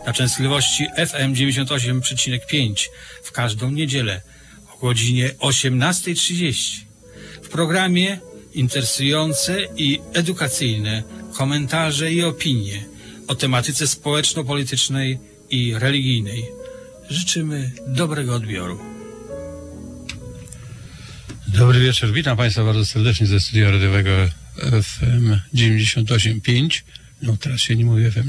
na częstotliwości FM 98,5 w każdą niedzielę o godzinie 18:30. W programie interesujące i edukacyjne komentarze i opinie o tematyce społeczno-politycznej i religijnej. Życzymy dobrego odbioru. Dobry wieczór, witam Państwa bardzo serdecznie ze studia radiowego FM 98,5. No teraz się nie mówi FM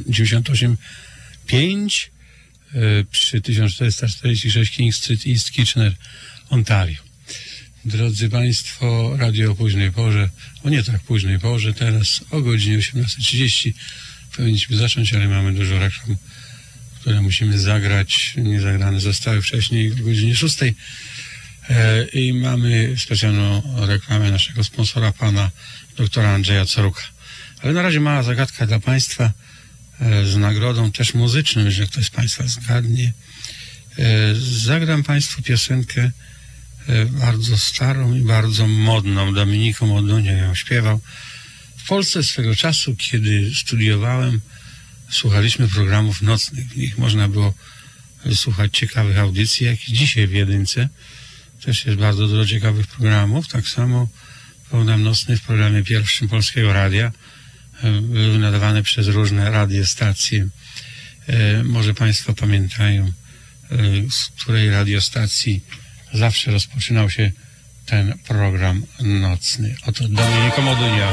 98,5 przy 1446 King Street East Kitchener, Ontario. Drodzy Państwo, radio o późnej porze, o nie tak późnej porze, teraz o godzinie 18:30 powinniśmy zacząć, ale mamy dużo reklam, które musimy zagrać, nie zagrane zostały wcześniej o godzinie 6. I mamy specjalną reklamę naszego sponsora, pana doktora Andrzeja Coruka. Ale na razie mała zagadka dla Państwa z nagrodą też muzyczną, jeżeli ktoś z Państwa zgadnie. Zagram Państwu piosenkę bardzo starą i bardzo modną. Domenico Modugno ją śpiewał. W Polsce swego czasu, kiedy studiowałem, słuchaliśmy programów nocnych. W nich można było słuchać ciekawych audycji, jak i dzisiaj w Jedynce. Też jest bardzo dużo ciekawych programów. Tak samo program nocny w programie pierwszym Polskiego Radia były nadawane przez różne radiostacje. Może Państwo pamiętają, z której radiostacji zawsze rozpoczynał się ten program nocny. Oto Domenico Modugno.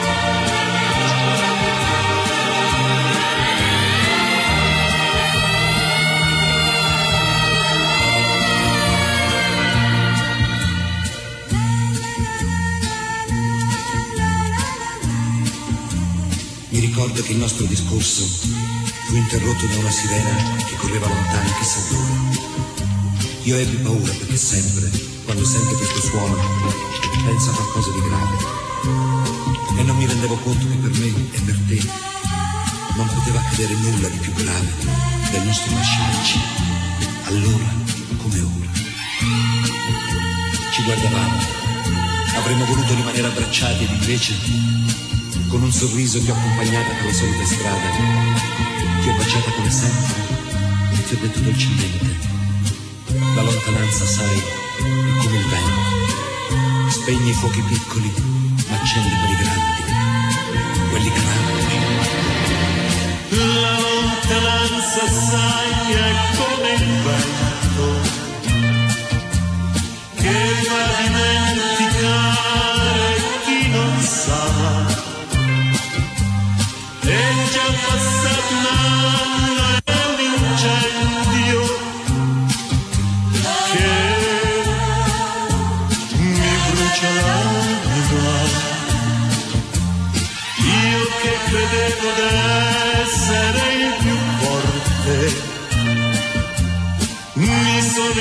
Mi ricordo che il nostro discorso fu interrotto da una sirena che correva lontano chissà dove. Io ebbi paura perché sempre, quando sento questo suono, penso a qualcosa di grave. E non mi rendevo conto che per me e per te non poteva accadere nulla di più grave del nostro lasciarci, allora come ora. Ci guardavamo, avremmo voluto rimanere abbracciati ed invece, con un sorriso ti ho accompagnata per le solite strade, ti ho baciata come sempre e ti ho detto dolcemente: la lontananza, sai, è come il vento, spegne i fuochi piccoli ma accende quelli grandi, quelli grandi. La lontananza, sai, è come il vento che fa dimenticare chi non sa. È già passato un anno e un incendio che mi brucia l'anima. Io che credevo d'essere il più forte mi sono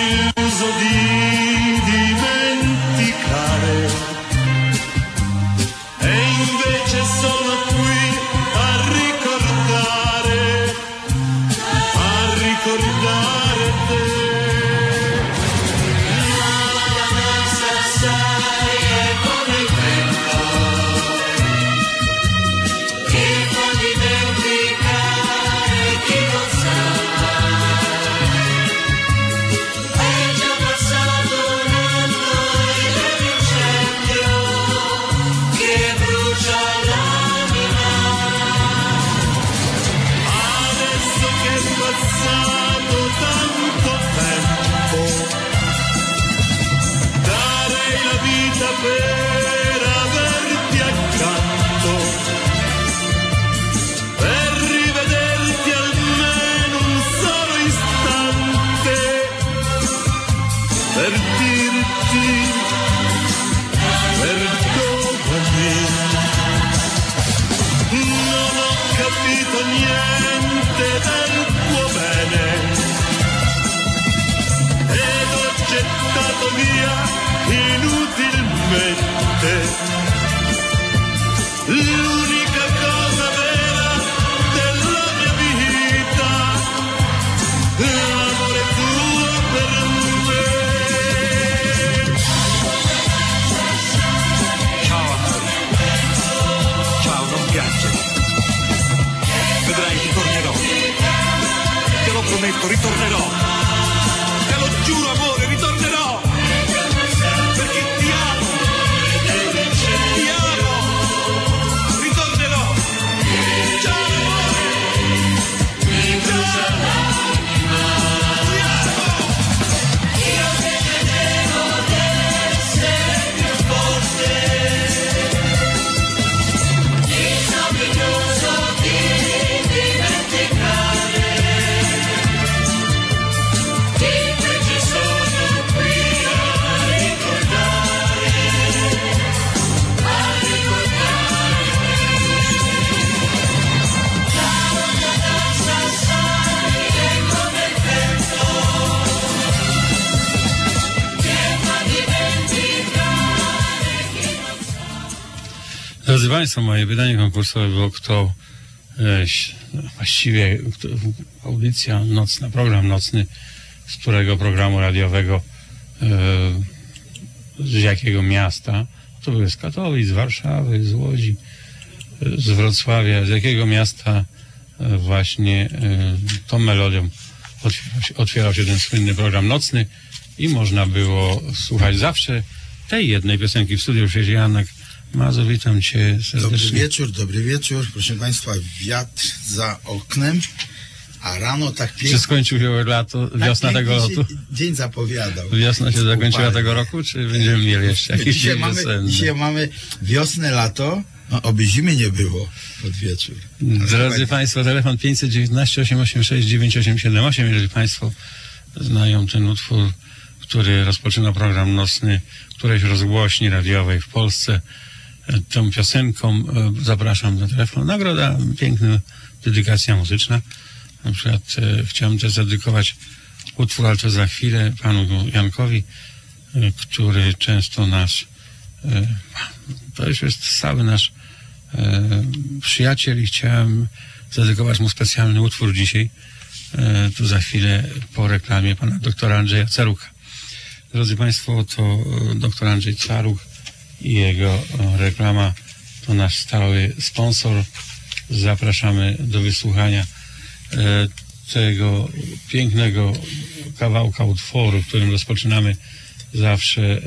prometto, ritornerò. Te lo giuro, amore, ritornerò. Perché ti amo. Ti amo. Ritornerò. Ciao, amore. Ciao. Drodzy Państwo, moje pytanie konkursowe było, właściwie audycja nocna, program nocny, z którego programu radiowego, z jakiego miasta, to były z Katowic, z Warszawy, z Łodzi, z Wrocławia, z jakiego miasta właśnie tą melodią otwierał się ten słynny program nocny i można było słuchać zawsze tej jednej piosenki. W studiu siedzi Janek Mazur, witam Cię serdecznie. Dobry wieczór, proszę Państwa, wiatr za oknem, a rano tak pięknie... Czy skończył się lato, wiosna tak tego roku? Dzień zapowiadał. Wiosna się zakończyła tego roku, czy będziemy mieli jeszcze jakieś dzisiaj mamy wiosnę, lato, no, oby zimy nie było pod wieczór. Drodzy Państwo, telefon 519 886 9878, jeżeli Państwo znają ten utwór, który rozpoczyna program nocny którejś rozgłośni radiowej w Polsce, tą piosenką zapraszam na telefon. Nagroda, piękna dedykacja muzyczna. Na przykład chciałem też dedykować utwór, ale to za chwilę, panu Jankowi, który często nasz, to już jest stały nasz przyjaciel i chciałem zadedykować mu specjalny utwór dzisiaj, tu za chwilę po reklamie pana doktora Andrzeja Caruka. Drodzy Państwo, to doktor Andrzej Caruk i jego reklama to nasz stały sponsor. Zapraszamy do wysłuchania tego pięknego kawałka utworu, którym rozpoczynamy zawsze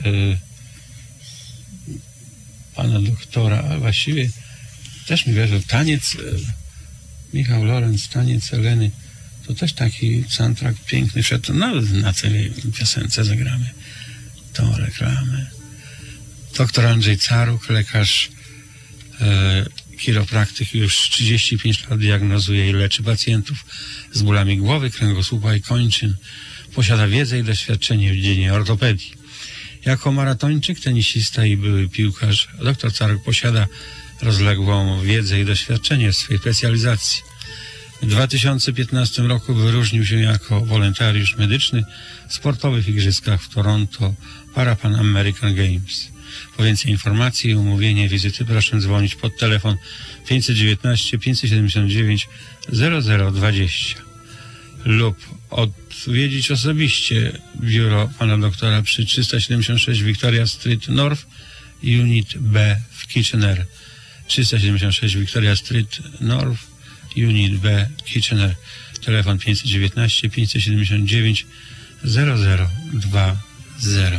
pana doktora, a właściwie też mi wierzę, taniec Michał Lorenz, taniec Eleny, to też taki soundtrack piękny wszedł, nawet na całej piosence zagramy tą reklamę. Doktor Andrzej Caruk, lekarz, chiropraktyk, już 35 lat diagnozuje i leczy pacjentów z bólami głowy, kręgosłupa i kończyn. Posiada wiedzę i doświadczenie w dziedzinie ortopedii. Jako maratończyk, tenisista i były piłkarz, dr Caruk posiada rozległą wiedzę i doświadczenie w swojej specjalizacji. W 2015 roku wyróżnił się jako wolontariusz medyczny w sportowych igrzyskach w Toronto Pan American Games. Po więcej informacji i umówienie wizyty proszę dzwonić pod telefon 519 579 0020 lub odwiedzić osobiście biuro pana doktora przy 376 Victoria Street North, Unit B w Kitchener. 376 Victoria Street North, Unit B, Kitchener. Telefon 519 579 0020.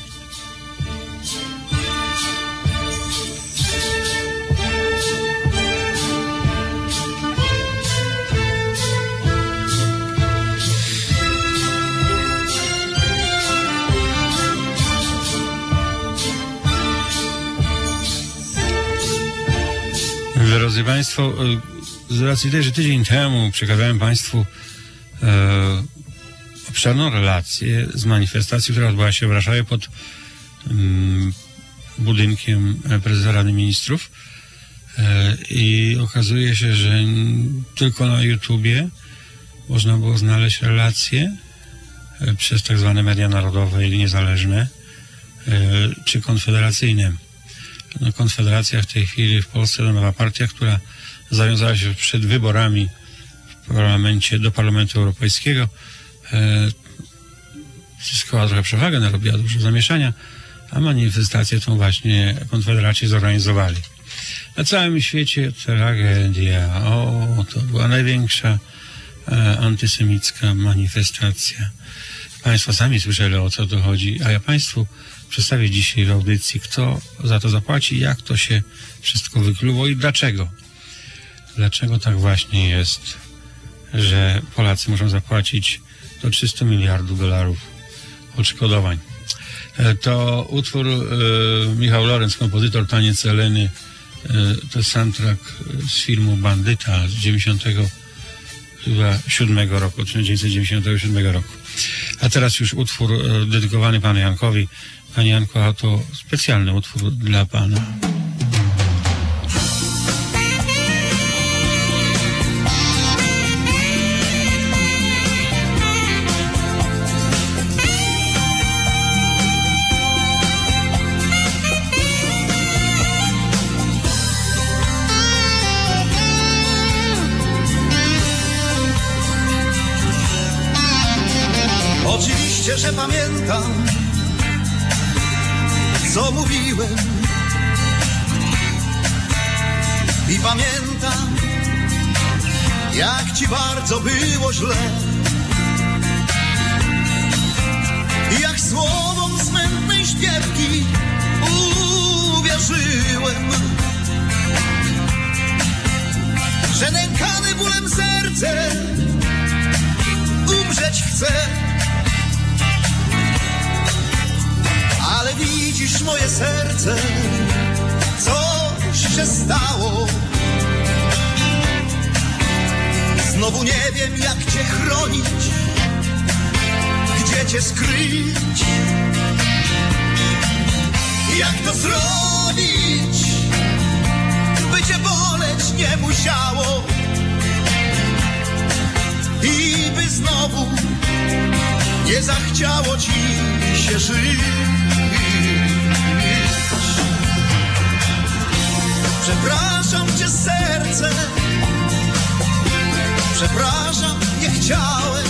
Drodzy Państwo, z racji tej, że tydzień temu przekazałem Państwu obszerną relację z manifestacji, która odbyła się w Warszawie pod budynkiem prezesa Rady Ministrów i okazuje się, że tylko na YouTubie można było znaleźć relacje przez tak zwane media narodowe i niezależne czy konfederacyjne. No, Konfederacja w tej chwili w Polsce to nowa partia, która zawiązała się przed wyborami do Parlamentu Europejskiego. Zyskała trochę przewagę, narobiła dużo zamieszania, a manifestację tą właśnie konfederaci zorganizowali. Na całym świecie tragedia. To była największa antysemicka manifestacja. Państwo sami słyszeli, o co to chodzi, a ja Państwu przedstawię dzisiaj w audycji, kto za to zapłaci, jak to się wszystko wykluło i dlaczego. Dlaczego tak właśnie jest, że Polacy muszą zapłacić do $300 miliardów odszkodowań. To utwór Michał Lorenz, kompozytor, Taniec Eleny, to jest soundtrack z filmu Bandyta z 1997 roku, 1997 roku. A teraz już utwór dedykowany panu Jankowi. Panie Janko, a to specjalny utwór dla pana. Oczywiście, że pamiętam, co mówiłem, i pamiętam, jak ci bardzo było źle, i jak słowom smętnej śpiewki uwierzyłem, że nękany bólem serce umrzeć chce. Ale widzisz, moje serce, coś się stało. Znowu nie wiem, jak cię chronić, gdzie cię skryć, jak to zrobić, by cię boleć nie musiało i by znowu nie zachciało ci się żyć. Przepraszam cię, serce, przepraszam, nie chciałem,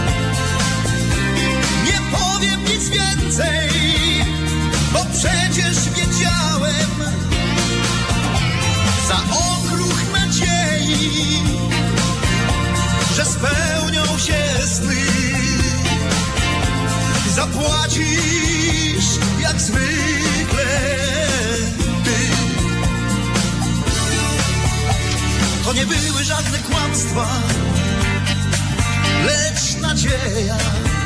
nie powiem nic więcej, bo przecież wiedziałem, za okruch nadziei, że spełnią się sny, zapłacisz jak zwykle ty. To nie były żadne kłamstwa, lecz nadzieja,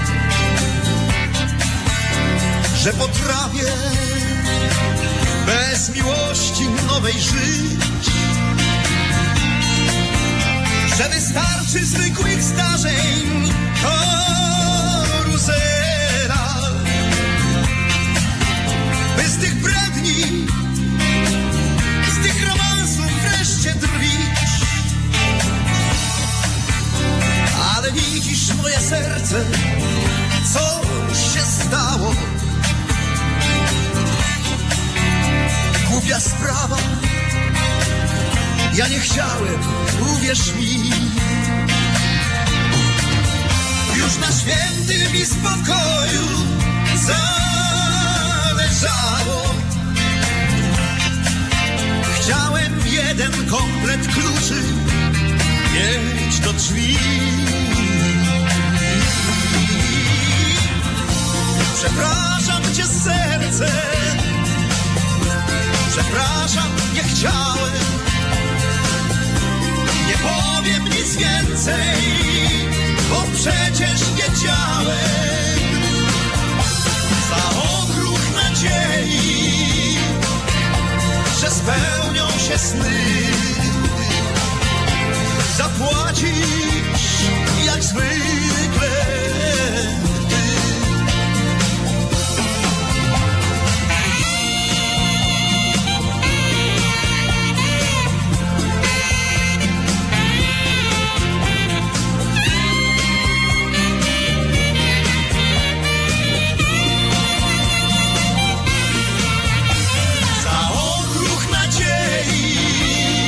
że potrafię bez miłości nowej żyć, że wystarczy zwykłych zdarzeń karuzela, by z tych bredni, z tych romansów wreszcie drwić. Ale widzisz, moje serce, coś się stało. Głupia sprawa, ja nie chciałem, uwierz mi. Już na świętym mi spokoju zależało. Chciałem jeden komplet kluczy mieć do drzwi. Przepraszam cię, serce, przepraszam, nie chciałem, nie powiem nic więcej, bo przecież wiedziałem, za okruch nadziei, że spełnią się sny, zapłacisz jak zwykle ty. Za okruch nadziei,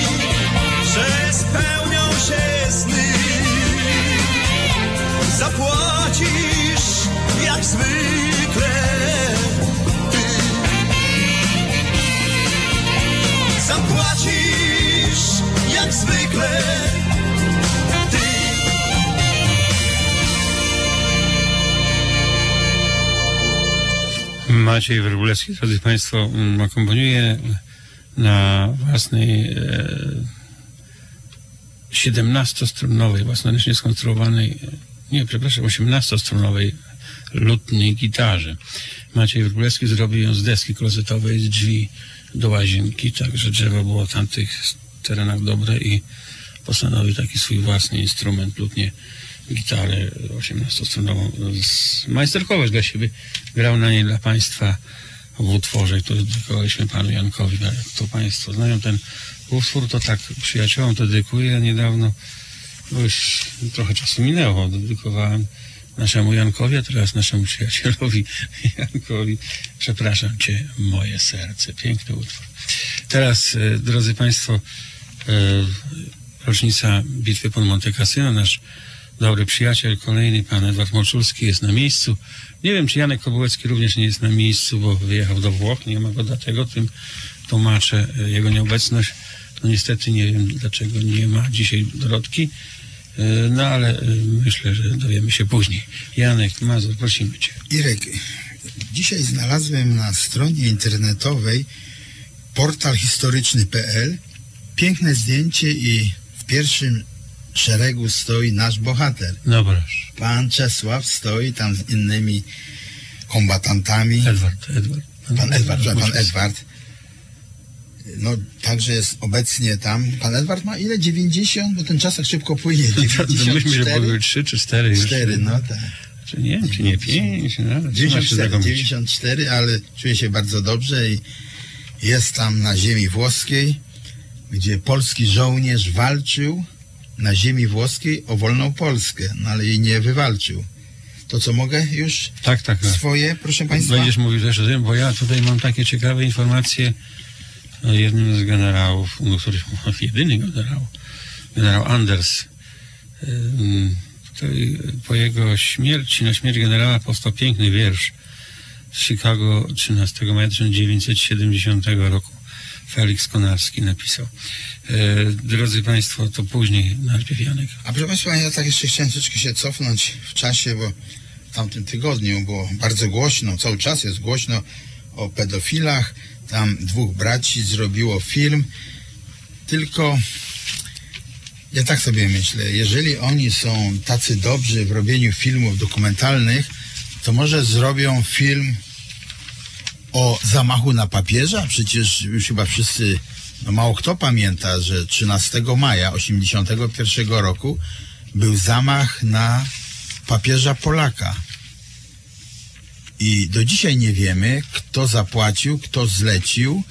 Maciej Wróblewski, drodzy Państwo, akompaniuje na własnej 17-strunowej, własnoręcznie skonstruowanej, 18-strunowej lutnej gitarze. Maciej Wróblewski zrobił ją z deski klozetowej, z drzwi do łazienki, także drzewo było w tamtych terenach dobre i postanowił taki swój własny instrument, lutnie gitarę 18-stronową majsterkować dla siebie. Grał na niej dla Państwa w utworze, który dedykowaliśmy panu Jankowi. Jak to Państwo znają ten utwór, to tak przyjaciołom to dedykuję. Ja niedawno, bo już trochę czasu minęło, dedykowałem naszemu Jankowi, a teraz naszemu przyjacielowi Jankowi. Przepraszam Cię, moje serce. Piękny utwór. Teraz, drodzy Państwo, rocznica bitwy pod Monte Cassino. Nasz dobry przyjaciel, kolejny, pan Edward Moczulski jest na miejscu. Nie wiem, czy Janek Kobułecki również nie jest na miejscu, bo wyjechał do Włoch. Nie ma go, dlatego tym tłumaczę jego nieobecność. No niestety nie wiem, dlaczego nie ma dzisiaj Dorotki. No ale myślę, że dowiemy się później. Janek Mazur, prosimy Cię. Irek, dzisiaj znalazłem na stronie internetowej portal historyczny.pl piękne zdjęcie i w pierwszym szeregu stoi nasz bohater. No proszę. Pan Czesław stoi tam z innymi kombatantami. Pan Edward. No, także jest obecnie tam. Pan Edward ma ile? 90? Bo ten czas tak szybko płynie. 94? Że były 3 czy 4 już. 4, no tak. Czy nie? Czy nie 5? No, 94, ale czuje się bardzo dobrze i jest tam na ziemi włoskiej, gdzie polski żołnierz walczył na ziemi włoskiej o wolną Polskę, no ale jej nie wywalczył. To co, mogę już tak. swoje, proszę Państwa? Będziesz mówił też o tym, bo ja tutaj mam takie ciekawe informacje o jednym z generałów, jedyny generał Anders, który po jego śmierci, na śmierć generała powstał piękny wiersz z Chicago 13 maja 1970 roku. Felix Konarski napisał. Drodzy Państwo, to później, najpierw Janek. A proszę Państwa, ja tak jeszcze chciałem troszeczkę się cofnąć w czasie, bo w tamtym tygodniu było bardzo głośno, cały czas jest głośno o pedofilach. Tam 2 braci zrobiło film, tylko ja tak sobie myślę, jeżeli oni są tacy dobrzy w robieniu filmów dokumentalnych, to może zrobią film o zamachu na papieża. Przecież już chyba wszyscy, no mało kto pamięta, że 13 maja 1981 roku był zamach na papieża Polaka. I do dzisiaj nie wiemy, kto zapłacił, kto zlecił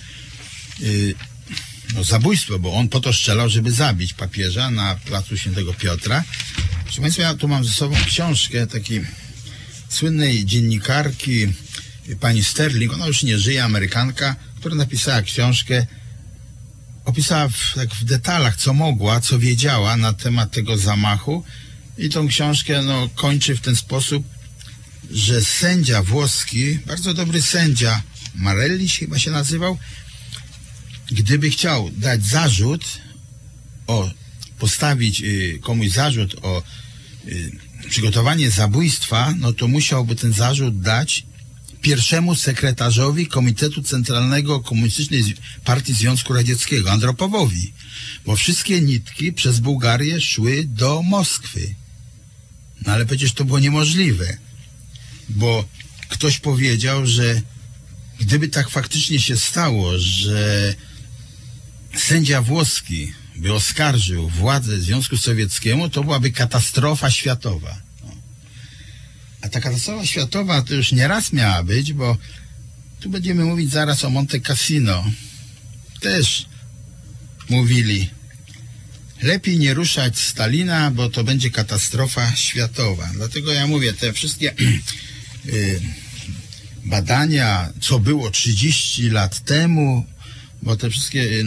zabójstwo, bo on po to strzelał, żeby zabić papieża na placu Świętego Piotra. Proszę Państwa, ja tu mam ze sobą książkę takiej słynnej dziennikarki pani Sterling, ona już nie żyje, Amerykanka, która napisała książkę, opisała w detalach, co mogła, co wiedziała na temat tego zamachu i tą książkę kończy w ten sposób, że sędzia włoski, bardzo dobry sędzia, Marelli chyba się nazywał, gdyby chciał dać zarzut, postawić komuś zarzut o przygotowanie zabójstwa, no to musiałby ten zarzut dać pierwszemu sekretarzowi Komitetu Centralnego Komunistycznej Partii Związku Radzieckiego, Andropowowi, bo wszystkie nitki przez Bułgarię szły do Moskwy. No ale przecież to było niemożliwe, bo ktoś powiedział, że gdyby tak faktycznie się stało, że sędzia włoski by oskarżył władzę Związku Sowieckiemu, to byłaby katastrofa światowa. A ta katastrofa światowa to już nie raz miała być, bo tu będziemy mówić zaraz o Monte Cassino. Też mówili, lepiej nie ruszać Stalina, bo to będzie katastrofa światowa. Dlatego ja mówię, te wszystkie badania, co było 30 lat temu, bo te wszystkie,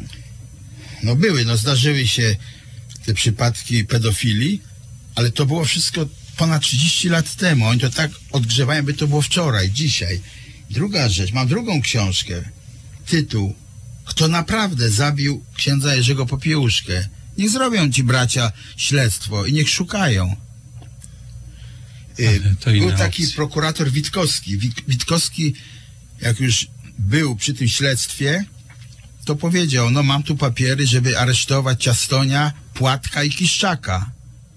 zdarzyły się te przypadki pedofilii, ale to było wszystko ponad 30 lat temu. Oni to tak odgrzewają, by to było wczoraj, dzisiaj. Druga rzecz, mam drugą książkę. Tytuł: Kto naprawdę zabił księdza Jerzego Popiełuszkę? Niech zrobią ci bracia śledztwo i niech szukają. To inna Był taki opcja. prokurator Witkowski. Witkowski, jak już był przy tym śledztwie, to powiedział, no mam tu papiery, żeby aresztować Ciastonia, Płatka i Kiszczaka.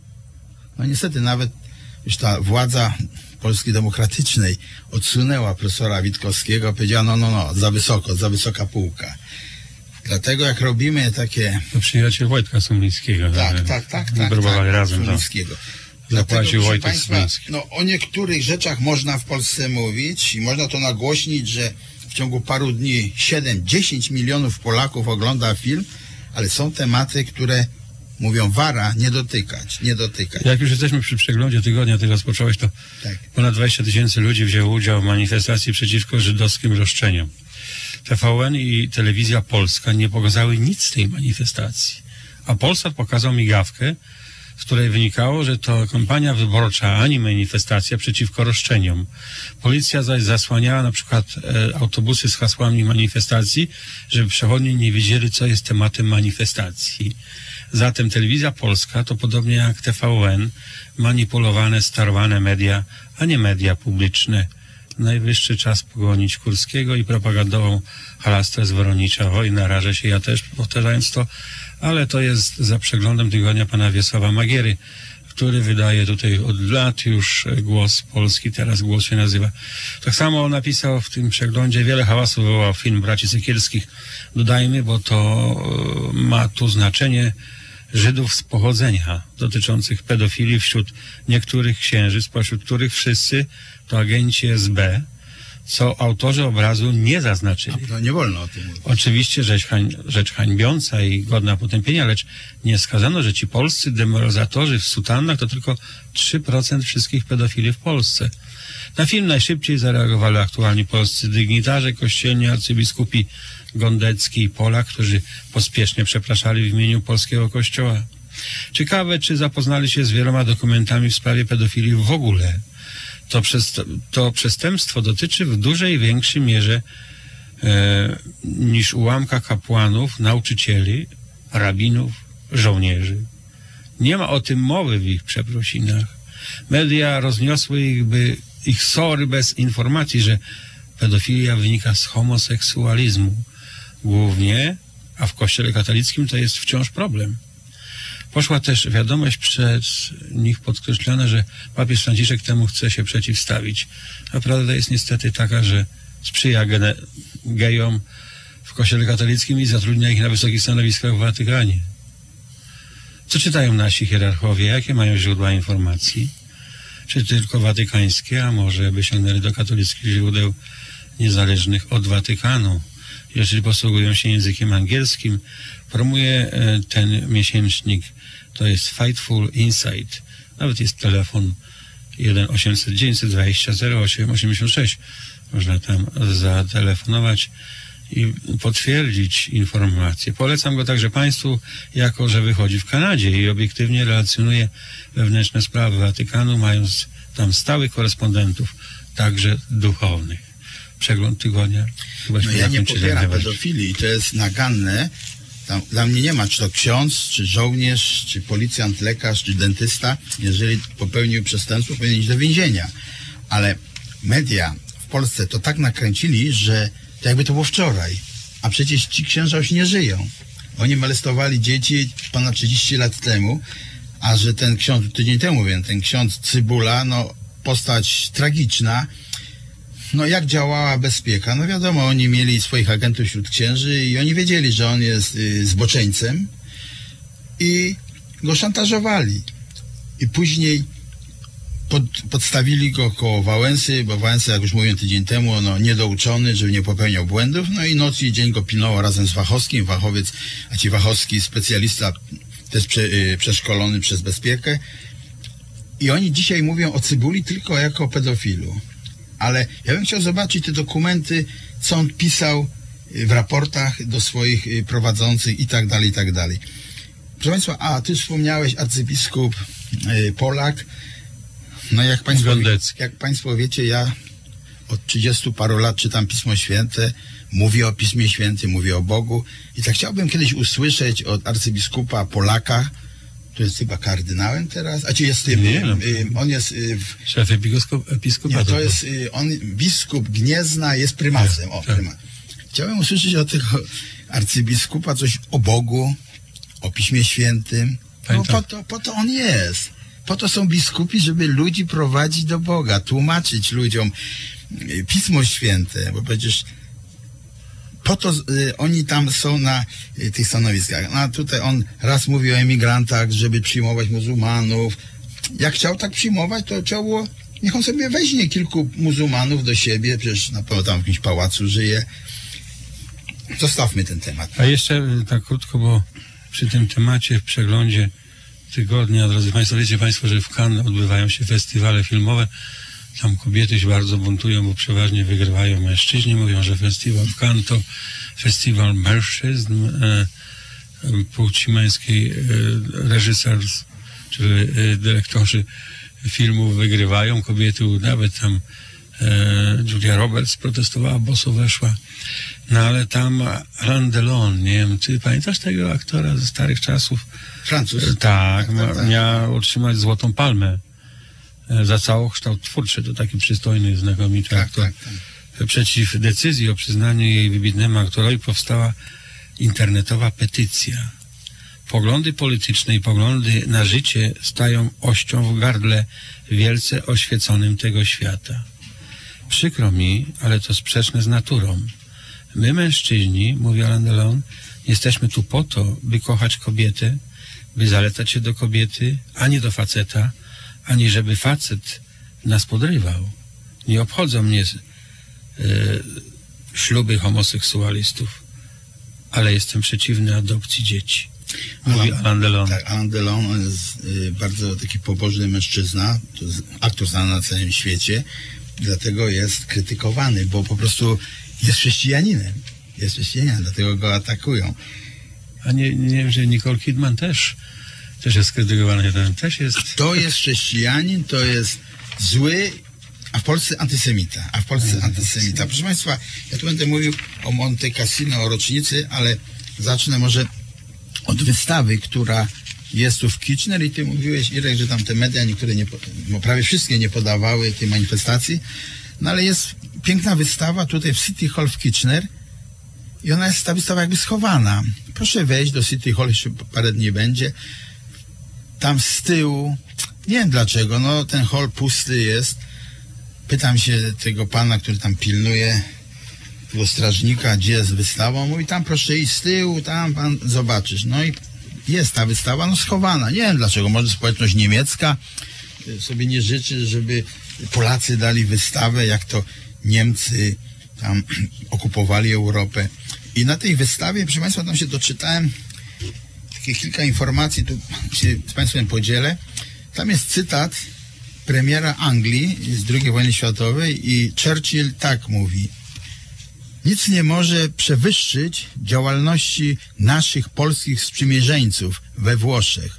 No niestety nawet już ta władza Polski Demokratycznej odsunęła profesora Witkowskiego, powiedziała, no, za wysoka półka. Dlatego jak robimy takie... To przyjaciel Wojtka Sumlińskiego. Tak. Próbowali razem. Sumlińskiego. Zapłacił Dlatego, Wojtek proszę państwa, Sumliński. no, o niektórych rzeczach można w Polsce mówić i można to nagłośnić, że w ciągu paru dni 7-10 milionów Polaków ogląda film, ale są tematy, które mówią wara, nie dotykać. Jak już jesteśmy przy przeglądzie tygodnia, ty rozpocząłeś, to Tak. ponad 20 000 ludzi wzięło udział w manifestacji przeciwko żydowskim roszczeniom. TVN i Telewizja Polska nie pokazały nic z tej manifestacji, a Polsat pokazał migawkę, z której wynikało, że to kampania wyborcza, a nie manifestacja przeciwko roszczeniom. Policja zaś zasłaniała na przykład autobusy z hasłami manifestacji, żeby przechodni nie wiedzieli, co jest tematem manifestacji. Zatem Telewizja Polska to podobnie jak TVN manipulowane, sterowane media, a nie media publiczne. Najwyższy czas pogonić Kurskiego i propagandową halastrę zworonniczą. I narażę się ja też, powtarzając to, ale to jest za przeglądem tygodnia pana Wiesława Magiery, który wydaje tutaj od lat już Głos Polski, teraz Głos się nazywa. Tak samo napisał w tym przeglądzie, wiele hałasu wywołał film Braci Sekielskich. Dodajmy, bo to ma tu znaczenie Żydów z pochodzenia, dotyczących pedofilii wśród niektórych księży, spośród których wszyscy to agenci SB, co autorzy obrazu nie zaznaczyli. No nie wolno o tym mówić. Oczywiście rzecz hańbiąca i godna potępienia, lecz nie skazano, że ci polscy demoralizatorzy w sutannach to tylko 3% wszystkich pedofili w Polsce. Na film najszybciej zareagowali aktualni polscy dygnitarze kościelni, arcybiskupi Gondecki i Polak, którzy pospiesznie przepraszali w imieniu polskiego kościoła. Ciekawe, czy zapoznali się z wieloma dokumentami w sprawie pedofilii w ogóle. To przestępstwo dotyczy w dużej większej mierze niż ułamka kapłanów, nauczycieli, rabinów, żołnierzy. Nie ma o tym mowy w ich przeprosinach. Media rozniosły ich sory bez informacji, że pedofilia wynika z homoseksualizmu głównie, a w Kościele katolickim to jest wciąż problem. Poszła też wiadomość przez nich podkreślona, że papież Franciszek temu chce się przeciwstawić. A prawda jest niestety taka, że sprzyja gejom w Kościele katolickim i zatrudnia ich na wysokich stanowiskach w Watykanie. Co czytają nasi hierarchowie? Jakie mają źródła informacji? Czy tylko watykańskie, a może by sięgnęli do katolickich źródeł niezależnych od Watykanu? Jeżeli posługują się językiem angielskim, promuje ten miesięcznik, to jest Fightful Insight. Nawet jest telefon 1-800-920-08-86. Można tam zatelefonować i potwierdzić informacje. Polecam go także Państwu, jako że wychodzi w Kanadzie i obiektywnie relacjonuje wewnętrzne sprawy Watykanu, mając tam stałych korespondentów, także duchownych. Przegląd tygodnia. Chyba No ja nie popieram pedofilii i to jest naganne. Tam, dla mnie nie ma, czy to ksiądz, czy żołnierz, czy policjant, lekarz, czy dentysta. Jeżeli popełnił przestępstwo, powinien iść do więzienia. Ale media w Polsce to tak nakręcili, że to jakby to było wczoraj. A przecież ci księża już nie żyją. Oni molestowali dzieci ponad 30 lat temu, a że ten ksiądz, tydzień temu wiem, ten ksiądz Cybula, no postać tragiczna. No jak działała bezpieka? No wiadomo, oni mieli swoich agentów wśród księży i oni wiedzieli, że on jest zboczeńcem i go szantażowali. I później podstawili go koło Wałęsy, bo Wałęsa, jak już mówiłem tydzień temu, no niedouczony, żeby nie popełniał błędów, no i noc i dzień go pilnował razem z Wachowskim. Wachowiec, a ci Wachowski, specjalista, też przeszkolony przez bezpiekę. I oni dzisiaj mówią o Cybuli tylko jako o pedofilu. Ale ja bym chciał zobaczyć te dokumenty, co on pisał w raportach do swoich prowadzących i tak dalej, i tak dalej. Proszę Państwa, ty wspomniałeś arcybiskup Polak. No jak Państwo wiecie, ja od 30 paru lat czytam Pismo Święte, mówię o Pismie Świętym, mówię o Bogu i tak chciałbym kiedyś usłyszeć od arcybiskupa Polaka, to jest chyba kardynałem teraz, a czy jest tym, Nie, no. on jest Szef episkopatu. nie, to jest on biskup Gniezna, jest prymacem. Tak. Chciałem usłyszeć od tego arcybiskupa coś o Bogu, o Piśmie Świętym. No, po to on jest. Po to są biskupi, żeby ludzi prowadzić do Boga, tłumaczyć ludziom Pismo Święte, bo przecież po to oni tam są na tych stanowiskach. A tutaj on raz mówił o emigrantach, żeby przyjmować muzułmanów. Jak chciał tak przyjmować, to trzeba było, niech on sobie weźmie kilku muzułmanów do siebie, przecież na pewno tam w jakimś pałacu żyje. Zostawmy ten temat. A jeszcze tak krótko, bo przy tym temacie w przeglądzie tygodnia, drodzy Państwo, wiecie Państwo, że w Cannes odbywają się festiwale filmowe. Tam kobiety się bardzo buntują, bo przeważnie wygrywają mężczyźni. Mówią, że festiwal w Cannes to festiwal mężczyzn, płci męskiej, reżyser, czyli dyrektorzy filmów wygrywają. Kobiety, nawet tam Julia Roberts protestowała, boso weszła. No ale tam Alain Delon, nie wiem, ty pamiętasz tego aktora ze starych czasów? Francuz. Tak, miał otrzymać Złotą Palmę za całokształt twórczy. To taki przystojny, znakomity aktor. Tak. Przeciw decyzji o przyznaniu jej wybitnemu aktorowi powstała internetowa petycja. Poglądy polityczne i poglądy na życie stają ością w gardle wielce oświeconym tego świata. Przykro mi, ale to sprzeczne z naturą. My, mężczyźni, mówi Alain Delon, jesteśmy tu po to, by kochać kobietę, by zalecać się do kobiety, a nie do faceta, ani żeby facet nas podrywał. Nie obchodzą mnie śluby homoseksualistów, ale jestem przeciwny adopcji dzieci. Mówi Alain Delon. Tak, Alain Delon, on jest bardzo taki pobożny mężczyzna, to jest aktor znany na całym świecie, dlatego jest krytykowany, bo po prostu jest chrześcijaninem. Jest chrześcijaninem, dlatego go atakują. A nie wiem, że Nicole Kidman też jest krytykowany. Też jest... To jest chrześcijanin, to jest zły, a w Polsce antysemita. Proszę Państwa, ja tu będę mówił o Monte Cassino, o rocznicy, ale zacznę może od wystawy, która jest tu w Kitchener i ty mówiłeś, Irek, że tam te media niektóre, prawie wszystkie nie podawały tej manifestacji, no ale jest piękna wystawa tutaj w City Hall w Kitchener i ona jest, ta wystawa jakby schowana. Proszę wejść do City Hall, jeszcze parę dni będzie. Tam z tyłu, nie wiem dlaczego, no ten hall pusty jest. Pytam się tego pana, który tam pilnuje, tego strażnika, gdzie jest wystawa. On mówi, tam proszę iść z tyłu, tam pan zobaczysz. No i jest ta wystawa, no schowana. Nie wiem dlaczego, może społeczność niemiecka sobie nie życzy, żeby Polacy dali wystawę, jak to Niemcy tam okupowali Europę. I na tej wystawie, proszę Państwa, tam się doczytałem takie kilka informacji, tu się z Państwem podzielę. Tam jest cytat premiera Anglii z II wojny światowej i Churchill tak mówi: nic nie może przewyższyć działalności naszych polskich sprzymierzeńców we Włoszech.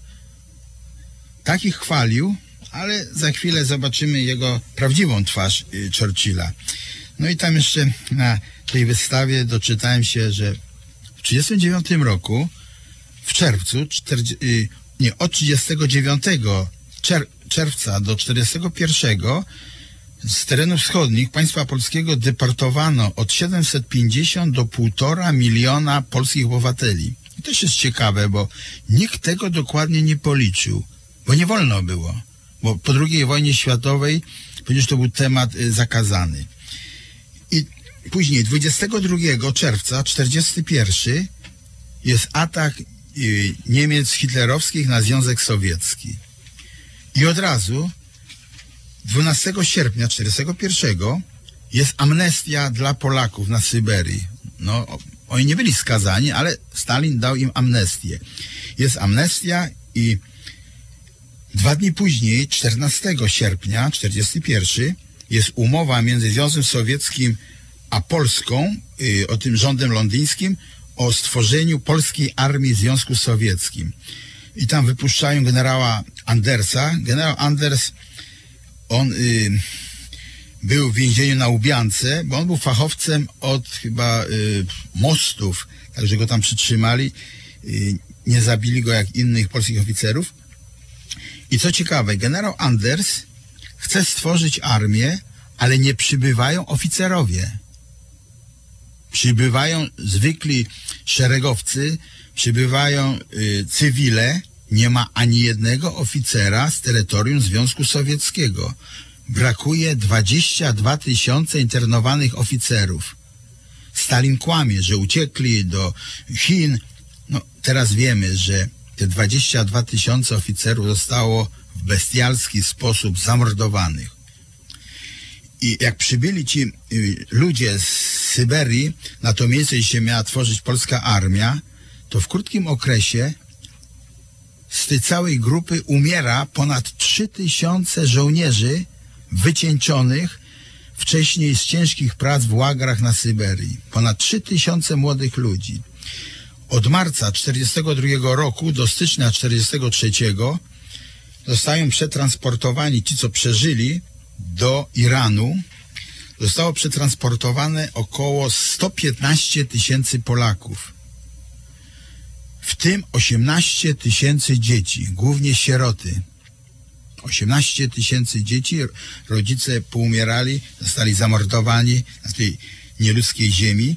Tak ich chwalił, ale za chwilę zobaczymy jego prawdziwą twarz Churchilla. No i tam jeszcze na tej wystawie doczytałem się, że w 1939 roku w czerwcu, od 39 czerwca do 41 z terenów wschodnich państwa polskiego deportowano od 750 do 1,5 miliona polskich obywateli. I to też jest ciekawe, bo nikt tego dokładnie nie policzył, bo nie wolno było, bo po II wojnie światowej przecież to był temat zakazany. I później 22 czerwca 41 jest atak Niemiec hitlerowskich na Związek Sowiecki. I od razu 12 sierpnia 1941 jest amnestia dla Polaków na Syberii. No, oni nie byli skazani, ale Stalin dał im amnestię. Jest amnestia i 2 dni później, 14 sierpnia 1941, jest umowa między Związkiem Sowieckim a Polską, o tym rządem londyńskim, o stworzeniu Polskiej Armii w Związku Sowieckim. I tam wypuszczają generała Andersa. Generał Anders, on był w więzieniu na Łubiance, bo on był fachowcem od chyba mostów, także go tam przytrzymali. Nie zabili go jak innych polskich oficerów. I co ciekawe, generał Anders chce stworzyć armię, ale nie przybywają oficerowie. Przybywają zwykli szeregowcy, przybywają cywile, nie ma ani jednego oficera z terytorium Związku Sowieckiego. Brakuje 22 000 internowanych oficerów. Stalin kłamie, że uciekli do Chin. No, teraz wiemy, że te 22 000 oficerów zostało w bestialski sposób zamordowanych. I jak przybyli ci ludzie z Syberii na to miejsce, gdzie się miała tworzyć polska armia, to w krótkim okresie z tej całej grupy umiera ponad 3000 żołnierzy wycieńczonych wcześniej z ciężkich prac w łagrach na Syberii. Ponad 3000 młodych ludzi. Od marca 1942 roku do stycznia 1943 zostają przetransportowani ci, co przeżyli, do Iranu. Zostało przetransportowane około 115 000 Polaków. W tym 18 000 dzieci, głównie sieroty. 18 000 dzieci, rodzice poumierali, zostali zamordowani na tej nieludzkiej ziemi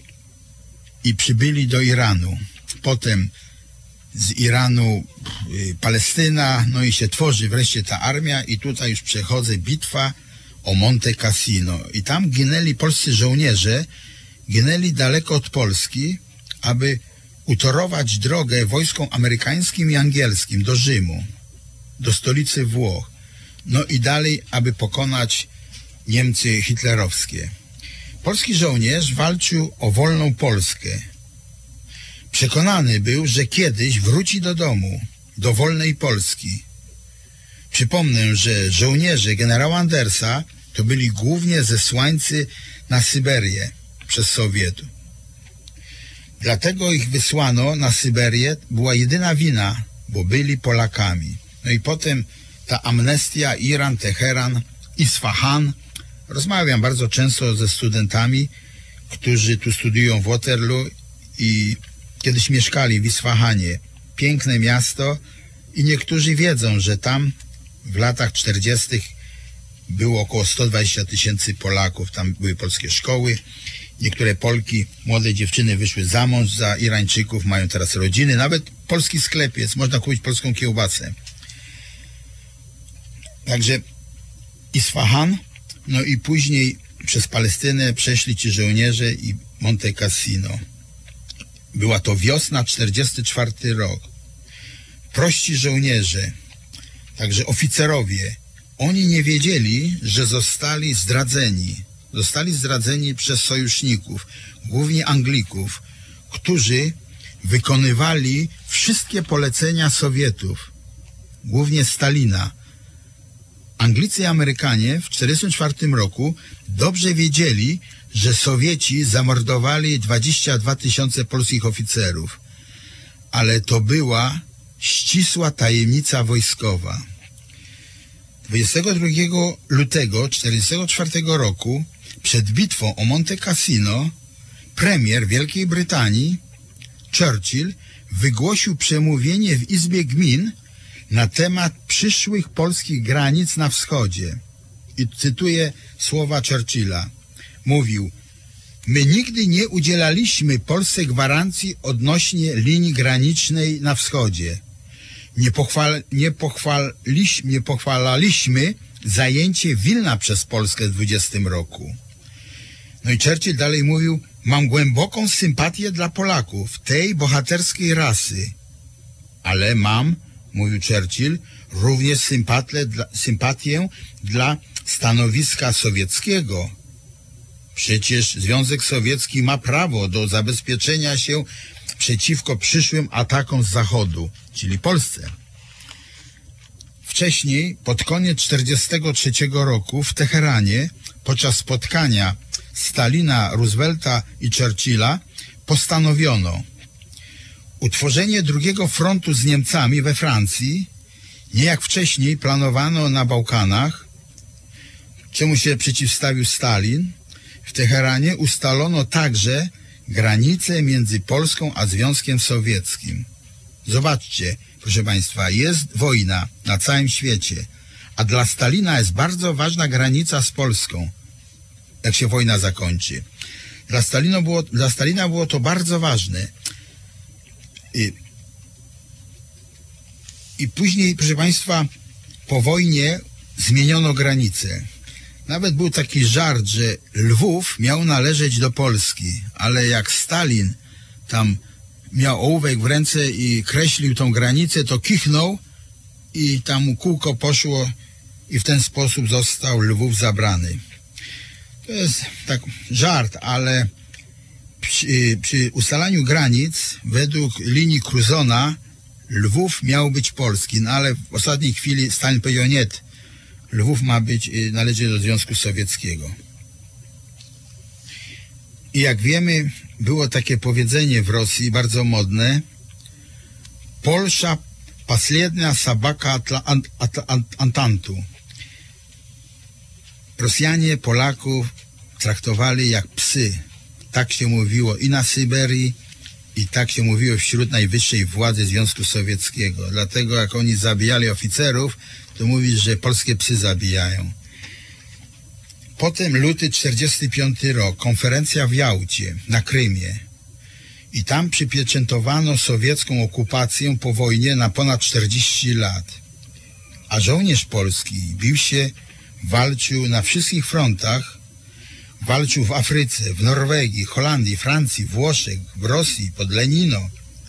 i przybyli do Iranu. Potem z Iranu Palestyna, no i się tworzy wreszcie ta armia i tutaj już przechodzę bitwa o Monte Cassino. I tam ginęli polscy żołnierze, ginęli daleko od Polski, aby utorować drogę wojskom amerykańskim i angielskim do Rzymu, do stolicy Włoch. No i dalej, aby pokonać Niemcy hitlerowskie. Polski żołnierz walczył o wolną Polskę. Przekonany był, że kiedyś wróci do domu, do wolnej Polski. Przypomnę, że żołnierze generała Andersa to byli głównie zesłańcy na Syberię przez Sowietów. Dlatego ich wysłano na Syberię, była jedyna wina, bo byli Polakami. No i potem ta amnestia, Iran, Teheran, Isfahan. Rozmawiam bardzo często ze studentami, którzy tu studiują w Waterloo i kiedyś mieszkali w Isfahanie. Piękne miasto i niektórzy wiedzą, że tam w latach 40. było około 120 000 Polaków. Tam były polskie szkoły. Niektóre Polki, młode dziewczyny wyszły za mąż za Irańczyków, mają teraz rodziny. Nawet polski sklep jest, można kupić polską kiełbasę. Także Isfahan, no i później przez Palestynę przeszli ci żołnierze i Monte Cassino. Była to wiosna 44 rok. Prości żołnierze, także oficerowie, oni nie wiedzieli, że zostali zdradzeni. Zostali zdradzeni przez sojuszników, głównie Anglików, którzy wykonywali wszystkie polecenia Sowietów, głównie Stalina. Anglicy i Amerykanie w 1944 roku dobrze wiedzieli, że Sowieci zamordowali 22 000 polskich oficerów, ale to była ścisła tajemnica wojskowa. 22 lutego 1944 roku przed bitwą o Monte Cassino premier Wielkiej Brytanii Churchill wygłosił przemówienie w Izbie Gmin na temat przyszłych polskich granic na wschodzie. I cytuję słowa Churchilla. Mówił: my nigdy nie udzielaliśmy Polsce gwarancji odnośnie linii granicznej na wschodzie. Nie pochwalaliśmy zajęcie Wilna przez Polskę w 20 roku. No i Churchill dalej mówił: mam głęboką sympatię dla Polaków, tej bohaterskiej rasy. Ale mam, mówił Churchill, również sympatię dla stanowiska sowieckiego. Przecież Związek Sowiecki ma prawo do zabezpieczenia się przeciwko przyszłym atakom z Zachodu, czyli Polsce. Wcześniej, pod koniec 1943 roku w Teheranie, podczas spotkania Stalina, Roosevelta i Churchilla, postanowiono utworzenie drugiego frontu z Niemcami we Francji, nie jak wcześniej planowano na Bałkanach, czemu się przeciwstawił Stalin. W Teheranie ustalono także granice między Polską a Związkiem Sowieckim. Zobaczcie, proszę Państwa, jest wojna na całym świecie, a dla Stalina jest bardzo ważna granica z Polską, jak się wojna zakończy. Dla Stalina było to bardzo ważne. I później, proszę Państwa, po wojnie zmieniono granice. Nawet był taki żart, że Lwów miał należeć do Polski, ale jak Stalin tam miał ołówek w ręce i kreślił tą granicę, to kichnął i tam mu kółko poszło i w ten sposób został Lwów zabrany. To jest tak żart, ale przy ustalaniu granic według linii Cruzona Lwów miał być polski, no ale w ostatniej chwili Stalin powiedział nie, Lwów ma być, należy do Związku Sowieckiego. I jak wiemy, było takie powiedzenie w Rosji bardzo modne: Polsza последняя собака Antantu. Rosjanie Polaków traktowali jak psy. Tak się mówiło i na Syberii, i tak się mówiło wśród najwyższej władzy Związku Sowieckiego. Dlatego jak oni zabijali oficerów, to mówi, że polskie psy zabijają. Potem luty 1945 rok, konferencja w Jałcie na Krymie. I tam przypieczętowano sowiecką okupację po wojnie na ponad 40 lat. A żołnierz polski bił się, walczył na wszystkich frontach. Walczył w Afryce, w Norwegii, Holandii, Francji, Włoszech, w Rosji, pod Lenino.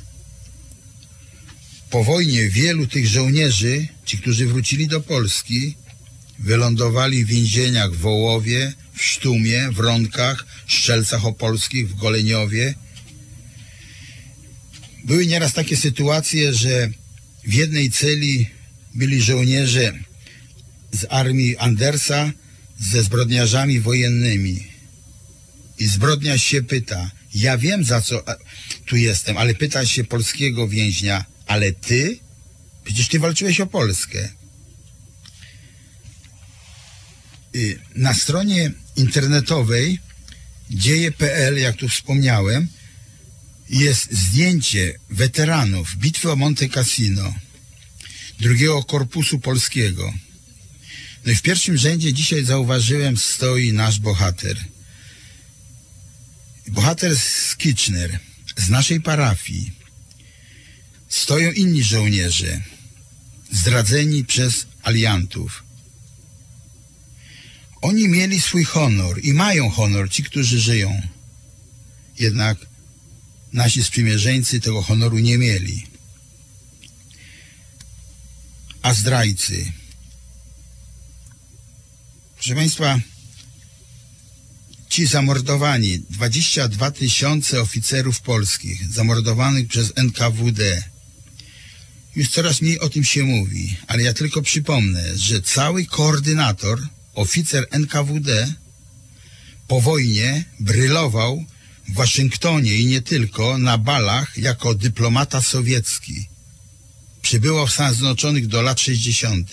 Po wojnie wielu tych żołnierzy, ci, którzy wrócili do Polski, wylądowali w więzieniach w Wołowie, w Sztumie, w Ronkach, Strzelcach Opolskich, w Goleniowie. Były nieraz takie sytuacje, że w jednej celi byli żołnierze z armii Andersa ze zbrodniarzami wojennymi. I zbrodniarz się pyta: ja wiem, za co tu jestem, ale pyta się polskiego więźnia: ale ty? Przecież ty walczyłeś o Polskę. Na stronie internetowej dzieje.pl, jak tu wspomniałem, jest zdjęcie weteranów Bitwy o Monte Cassino, drugiego Korpusu Polskiego. No i w pierwszym rzędzie dzisiaj zauważyłem, stoi nasz bohater. Bohater z Kitchener, z naszej parafii. Stoją inni żołnierze, zdradzeni przez aliantów. Oni mieli swój honor i mają honor, ci, którzy żyją. Jednak nasi sprzymierzeńcy tego honoru nie mieli. A zdrajcy. Proszę Państwa, ci zamordowani, 22 000 oficerów polskich zamordowanych przez NKWD. Już coraz mniej o tym się mówi, ale ja tylko przypomnę, że cały koordynator, oficer NKWD, po wojnie brylował w Waszyngtonie i nie tylko, na balach jako dyplomata sowiecki. Przybywał w Stanach Zjednoczonych do lat 60.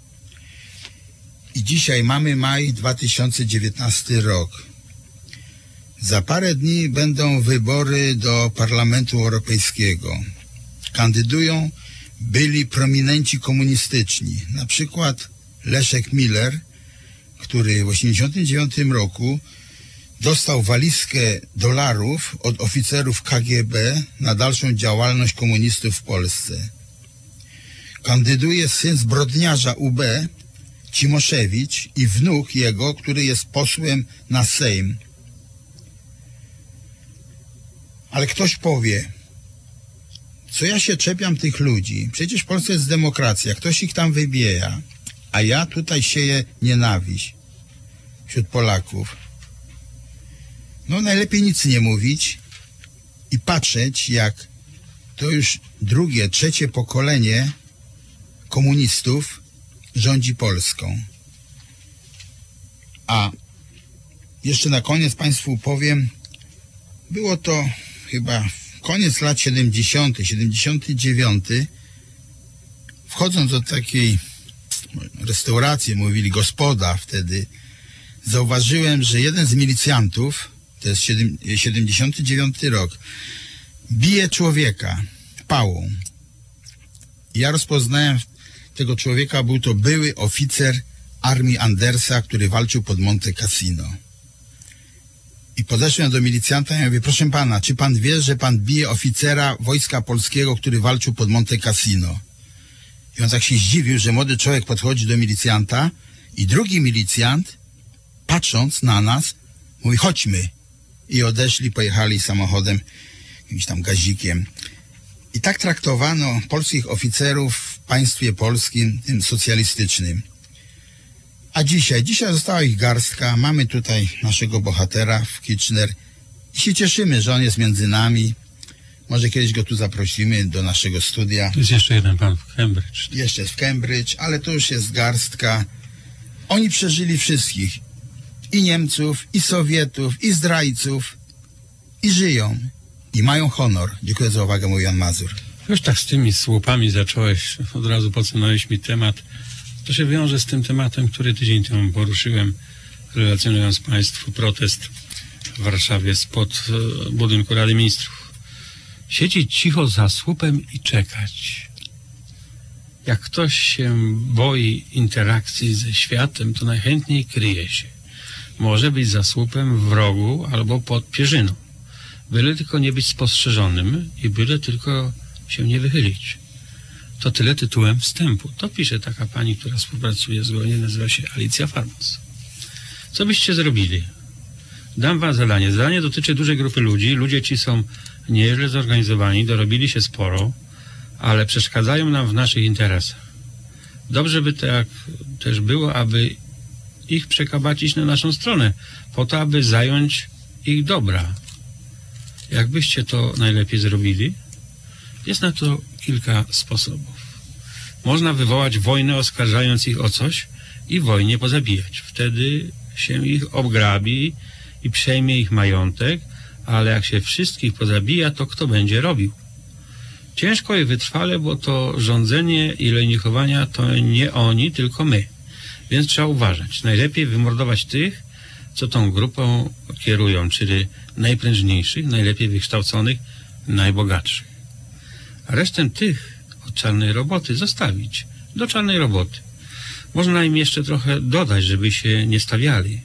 I dzisiaj mamy maj 2019 rok. Za parę dni będą wybory do Parlamentu Europejskiego. Kandydują byli prominenci komunistyczni, na przykład Leszek Miller, który w 1989 roku dostał walizkę dolarów od oficerów KGB na dalszą działalność komunistów w Polsce. Kandyduje syn zbrodniarza UB, Cimoszewicz, i wnuk jego, który jest posłem na Sejm. Ale ktoś powie: co ja się czepiam tych ludzi? Przecież w Polsce jest demokracja, ktoś ich tam wybija, a ja tutaj sieję nienawiść wśród Polaków. No najlepiej nic nie mówić i patrzeć, jak to już drugie, trzecie pokolenie komunistów rządzi Polską. A jeszcze na koniec Państwu powiem, było to chyba koniec lat 70., 79. Wchodząc do takiej restauracji, mówili gospoda wtedy, zauważyłem, że jeden z milicjantów, to jest 79 rok, bije człowieka pałą. Ja rozpoznałem tego człowieka, był to były oficer armii Andersa, który walczył pod Monte Cassino. I podeszłem do milicjanta i mówię, proszę pana, czy pan wie, że pan bije oficera wojska polskiego, który walczył pod Monte Cassino? I on tak się zdziwił, że młody człowiek podchodzi do milicjanta i drugi milicjant, patrząc na nas, mówi, chodźmy. I odeszli, pojechali samochodem, jakimś tam gazikiem. I tak traktowano polskich oficerów w państwie polskim, tym socjalistycznym. A dzisiaj została ich garstka. Mamy tutaj naszego bohatera w Kitchener i się cieszymy, że on jest między nami. Może kiedyś go tu zaprosimy do naszego studia. To jest jeszcze jeden pan w Cambridge. Jeszcze jest w Cambridge, ale to już jest garstka. Oni przeżyli wszystkich. I Niemców, i Sowietów, i zdrajców. I żyją. I mają honor. Dziękuję za uwagę, mówi Jan Mazur. Już tak z tymi słupami zacząłeś, od razu podsunąłeś mi temat. To się wiąże z tym tematem, który tydzień temu poruszyłem, relacjonując Państwu protest w Warszawie spod budynku Rady Ministrów. Siedzieć cicho za słupem i czekać. Jak ktoś się boi interakcji ze światem, to najchętniej kryje się. Może być za słupem w rogu albo pod pierzyną. Byle tylko nie być spostrzeżonym i byle tylko się nie wychylić. To tyle tytułem wstępu. To pisze taka pani, która współpracuje z Gołębiem, nazywa się Alicja Farmos. Co byście zrobili? Dam wam zadanie. Zadanie dotyczy dużej grupy ludzi. Ludzie ci są nieźle zorganizowani, dorobili się sporo, ale przeszkadzają nam w naszych interesach. Dobrze by tak też było, aby ich przekabacić na naszą stronę, po to, aby zająć ich dobra. Jakbyście to najlepiej zrobili? Jest na to kilka sposobów. Można wywołać wojnę, oskarżając ich o coś i wojnie pozabijać. Wtedy się ich obgrabi i przejmie ich majątek, ale jak się wszystkich pozabija, to kto będzie robił? Ciężko i wytrwale, bo to rządzenie i leniuchowania to nie oni, tylko my. Więc trzeba uważać. Najlepiej wymordować tych, co tą grupą kierują, czyli najprężniejszych, najlepiej wykształconych, najbogatszych. A resztę tych od czarnej roboty zostawić do czarnej roboty. Można im jeszcze trochę dodać, żeby się nie stawiali.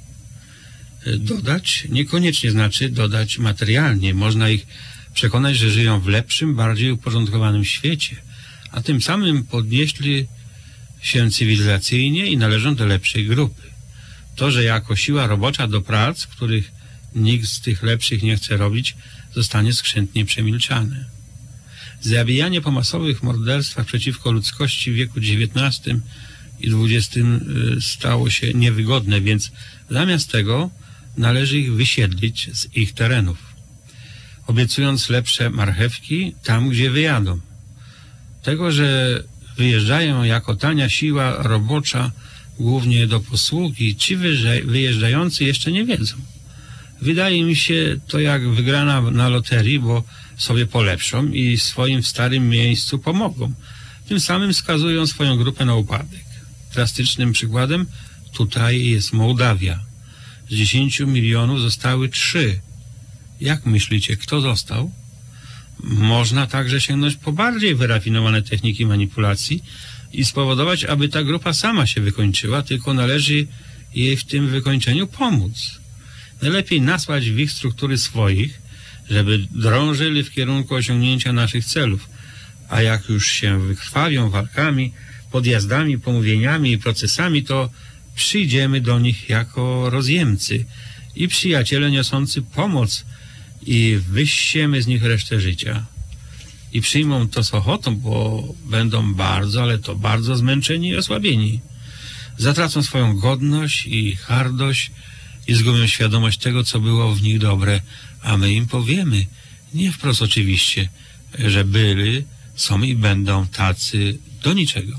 Dodać niekoniecznie znaczy dodać materialnie. Można ich przekonać, że żyją w lepszym, bardziej uporządkowanym świecie, a tym samym podnieśli się cywilizacyjnie i należą do lepszej grupy. To, że jako siła robocza do prac, których nikt z tych lepszych nie chce robić, zostanie skrzętnie przemilczane. Zabijanie po masowych morderstwach przeciwko ludzkości w wieku XIX i XX stało się niewygodne, więc zamiast tego należy ich wysiedlić z ich terenów, obiecując lepsze marchewki tam, gdzie wyjadą. Tego, że wyjeżdżają jako tania siła robocza głównie do posługi, ci wyjeżdżający jeszcze nie wiedzą. Wydaje mi się to jak wygrana na loterii, bo sobie polepszą i swoim w starym miejscu pomogą. Tym samym skazują swoją grupę na upadek. Drastycznym przykładem tutaj jest Mołdawia. Z 10 milionów zostały 3. Jak myślicie, kto został? Można także sięgnąć po bardziej wyrafinowane techniki manipulacji i spowodować, aby ta grupa sama się wykończyła, tylko należy jej w tym wykończeniu pomóc. Najlepiej nasłać w ich struktury swoich, żeby drążyli w kierunku osiągnięcia naszych celów, a jak już się wykrwawią walkami, podjazdami, pomówieniami i procesami, to przyjdziemy do nich jako rozjemcy i przyjaciele niosący pomoc i wyssiemy z nich resztę życia. I przyjmą to z ochotą, bo będą bardzo, ale to bardzo zmęczeni i osłabieni. Zatracą swoją godność i hardość i zgubią świadomość tego, co było w nich dobre, a my im powiemy, nie wprost oczywiście, że byli, są i będą tacy do niczego.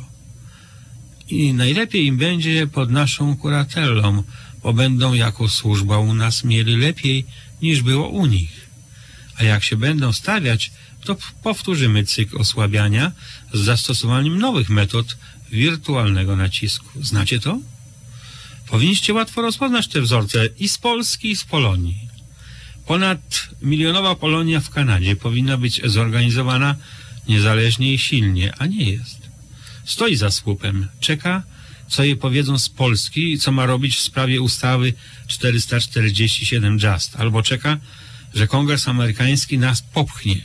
I najlepiej im będzie pod naszą kuratelą, bo będą jako służba u nas mieli lepiej niż było u nich. A jak się będą stawiać, to powtórzymy cykl osłabiania z zastosowaniem nowych metod wirtualnego nacisku. Znacie to? Powinniście łatwo rozpoznać te wzorce i z Polski, i z Polonii. Ponadmilionowa Polonia w Kanadzie powinna być zorganizowana niezależnie i silnie, a nie jest. stoi za słupem, czeka, co jej powiedzą z Polski i co ma robić w sprawie ustawy 447 Just, albo czeka, że Kongres amerykański nas popchnie.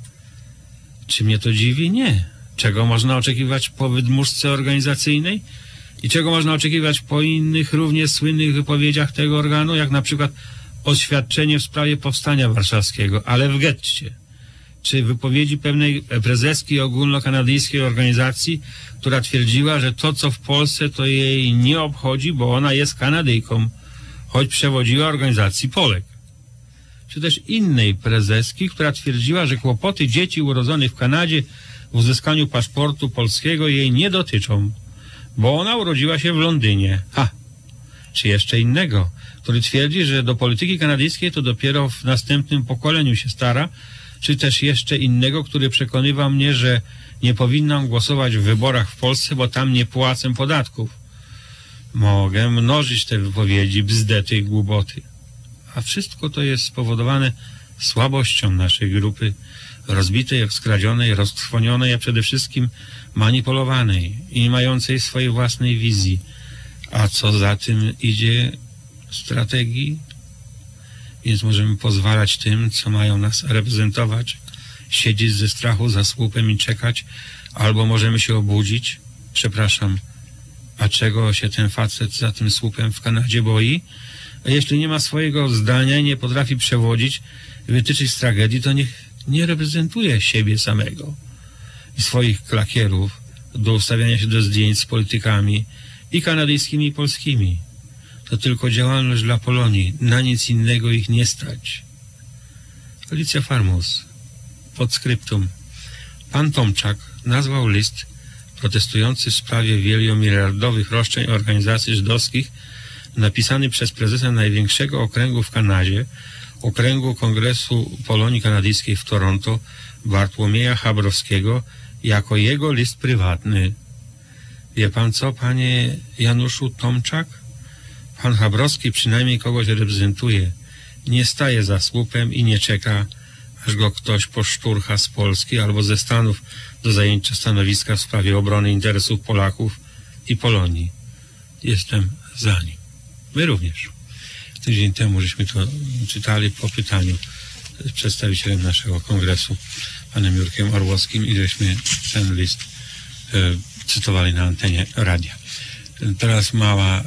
Czy mnie to dziwi? Nie. Czego można oczekiwać po wydmuszce organizacyjnej i czego można oczekiwać po innych równie słynnych wypowiedziach tego organu, jak na przykład oświadczenie w sprawie powstania warszawskiego, ale w getcie, czy wypowiedzi pewnej prezeski ogólnokanadyjskiej organizacji, która twierdziła, że to, co w Polsce, to jej nie obchodzi, bo ona jest Kanadyjką, choć przewodziła organizacji Polek. Czy też innej prezeski, która twierdziła, że kłopoty dzieci urodzonych w Kanadzie w uzyskaniu paszportu polskiego jej nie dotyczą, bo ona urodziła się w Londynie. Czy jeszcze innego, który twierdzi, że do polityki kanadyjskiej to dopiero w następnym pokoleniu się stara, czy też jeszcze innego, który przekonywał mnie, że nie powinnam głosować w wyborach w Polsce, bo tam nie płacę podatków. Mogę mnożyć te wypowiedzi, bzdety i głupoty. A wszystko to jest spowodowane słabością naszej grupy, rozbitej, skradzionej, roztrwonionej, a przede wszystkim manipulowanej i nie mającej swojej własnej wizji. A co za tym idzie, strategii? Więc możemy pozwalać tym, co mają nas reprezentować, siedzieć ze strachu za słupem i czekać, albo możemy się obudzić. Przepraszam, a czego się ten facet za tym słupem w Kanadzie boi? A jeśli nie ma swojego zdania i nie potrafi przewodzić, wytyczyć z tragedii, to niech nie reprezentuje siebie samego i swoich klakierów do ustawiania się do zdjęć z politykami i kanadyjskimi, i polskimi. To tylko działalność dla Polonii. Na nic innego ich nie stać. Alicja Farmus. Podskryptum. Pan Tomczak nazwał list protestujący w sprawie wielomiliardowych roszczeń organizacji żydowskich napisany przez prezesa największego okręgu w Kanadzie, okręgu Kongresu Polonii Kanadyjskiej w Toronto, Bartłomieja Chabrowskiego, jako jego list prywatny. Wie pan co, panie Januszu Tomczak? Pan Chabrowski przynajmniej kogoś reprezentuje. Nie staje za słupem i nie czeka, aż go ktoś poszturcha z Polski albo ze Stanów do zajęcia stanowiska w sprawie obrony interesów Polaków i Polonii. Jestem za nim. My również. Tydzień temu żeśmy to czytali po pytaniu z przedstawicielem naszego kongresu, panem Jurkiem Orłowskim, i żeśmy ten list cytowali na antenie radia. Teraz mała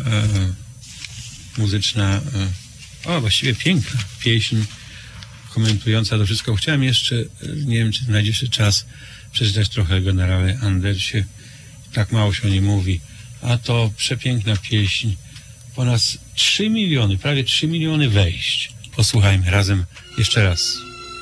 muzyczna, właściwie piękna pieśń komentująca to wszystko. Chciałem jeszcze, nie wiem, czy znajdzie się czas, przeczytać trochę o generale Andersie. Tak mało się o nim mówi. A to przepiękna pieśń. Ponad 3 miliony, prawie 3 miliony wejść. Posłuchajmy razem jeszcze raz.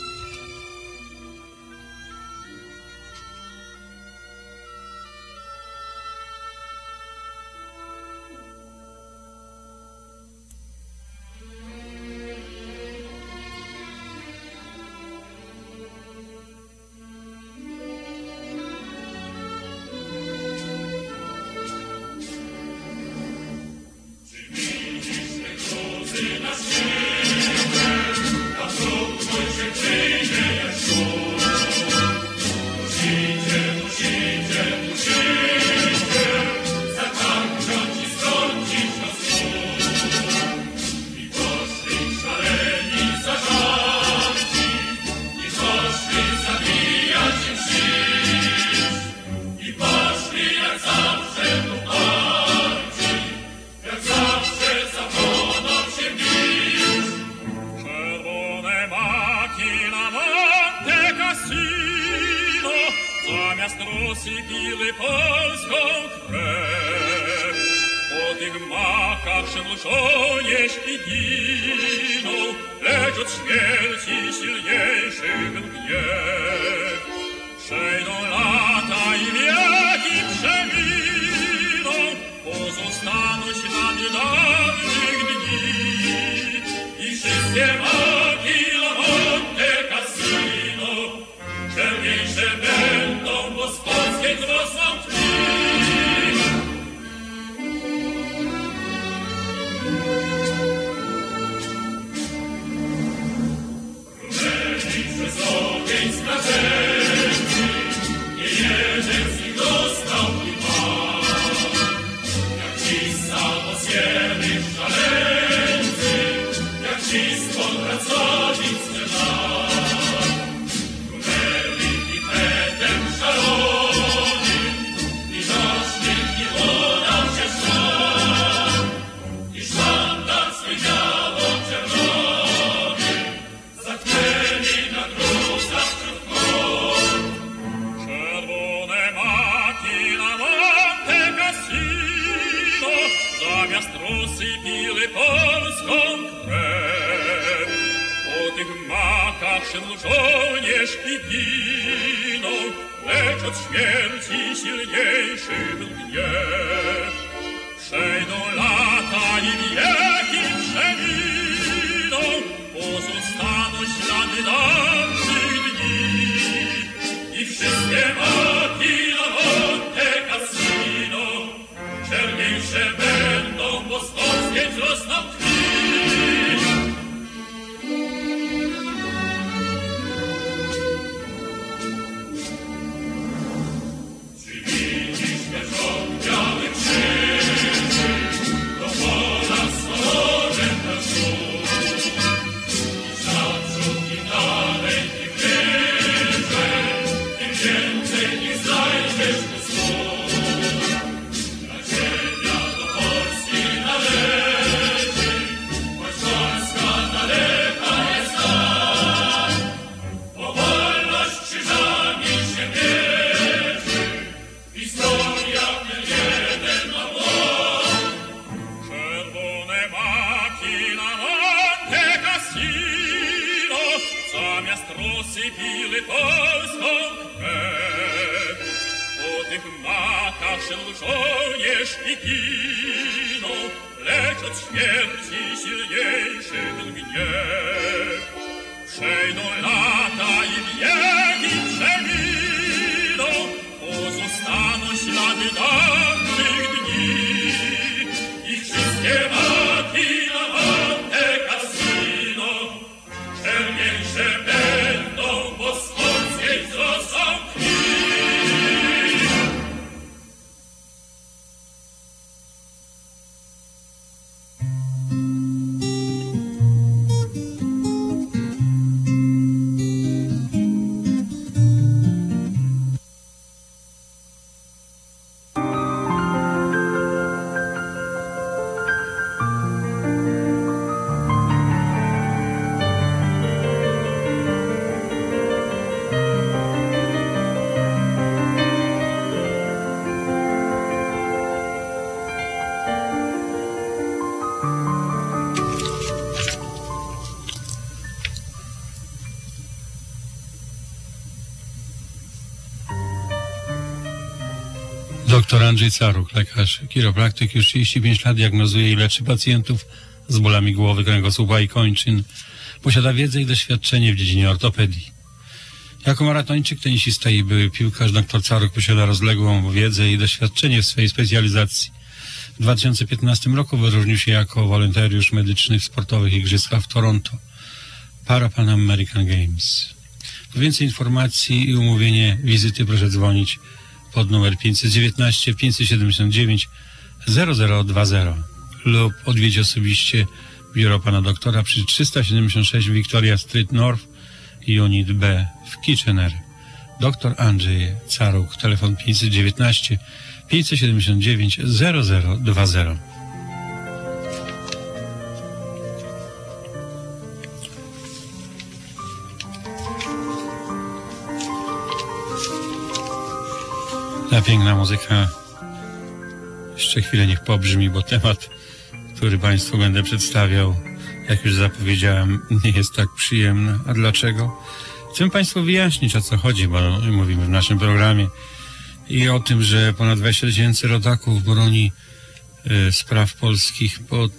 Rozsypili polską krew. Po tych makach żołnierz i giną, lecz od śmierci silniejszych gniew. Przejdą lata i wieki przeminą, pozostaną ślady dawnych dni i wszystkie maki Monte Cassino czerniejsze będą, bo z polskiej wzrosną krwi. Rumeni przez ogień strażeni, nie jeden z nich trosy pili polską krew. Po tych makach szedł żołnierz i ginął, lecz od śmierci silniejszy był gniew. Przejdą lata i wieki przeminą, pozostaną ślady dawnych dni. I wszystkie maki na Monte Cassino czerniejsze będą, bo stąd zwiedź wzrosną krwi. Czy widzisz wierzchołk biały krzyży, do pola z kolorem na wzór. I naprzód i dalej, im wyżej, tym więcej nie znajdziesz tu słów. Ta ziemia do Polski należy, choć Polska daleka jest nam. Bo wolność krzyżami się mierzy, historia ten jeden ma błąd. Czerwone maki na Monte Cassino zamiast rosy pili polską krew. Po tych makach szedł żołnierz i ginął, lecz od śmierci silniejszy był gniew. Przejdą lata i wieki przeminą, pozostaną ślady dawnych dni. I wszystkie maki na Monte Cassino czerniejsze będą, bo z polskiej wzrosną krwi. Dr Andrzej Caruk, lekarz chiropraktyk, już 35 lat diagnozuje i leczy pacjentów z bólami głowy, kręgosłupa i kończyn. Posiada wiedzę i doświadczenie w dziedzinie ortopedii. Jako maratończyk, tenisista i były piłkarz, dr Caruk posiada rozległą wiedzę i doświadczenie w swojej specjalizacji. W 2015 roku wyróżnił się jako wolontariusz medyczny w sportowych igrzyskach w Toronto, Pan American Games. Po więcej informacji i umówienie wizyty proszę dzwonić pod numer 519 579 0020 lub odwiedź osobiście biuro pana doktora przy 376 Victoria Street North, Unit B w Kitchener. Dr Andrzej Caruk, telefon 519 579 0020. Ta piękna muzyka jeszcze chwilę niech pobrzmi, bo temat, który państwu będę przedstawiał, jak już zapowiedziałem, nie jest tak przyjemny. A dlaczego? Chcę państwu wyjaśnić, o co chodzi, bo mówimy w naszym programie i o tym, że ponad 20 000 rodaków broni spraw polskich pod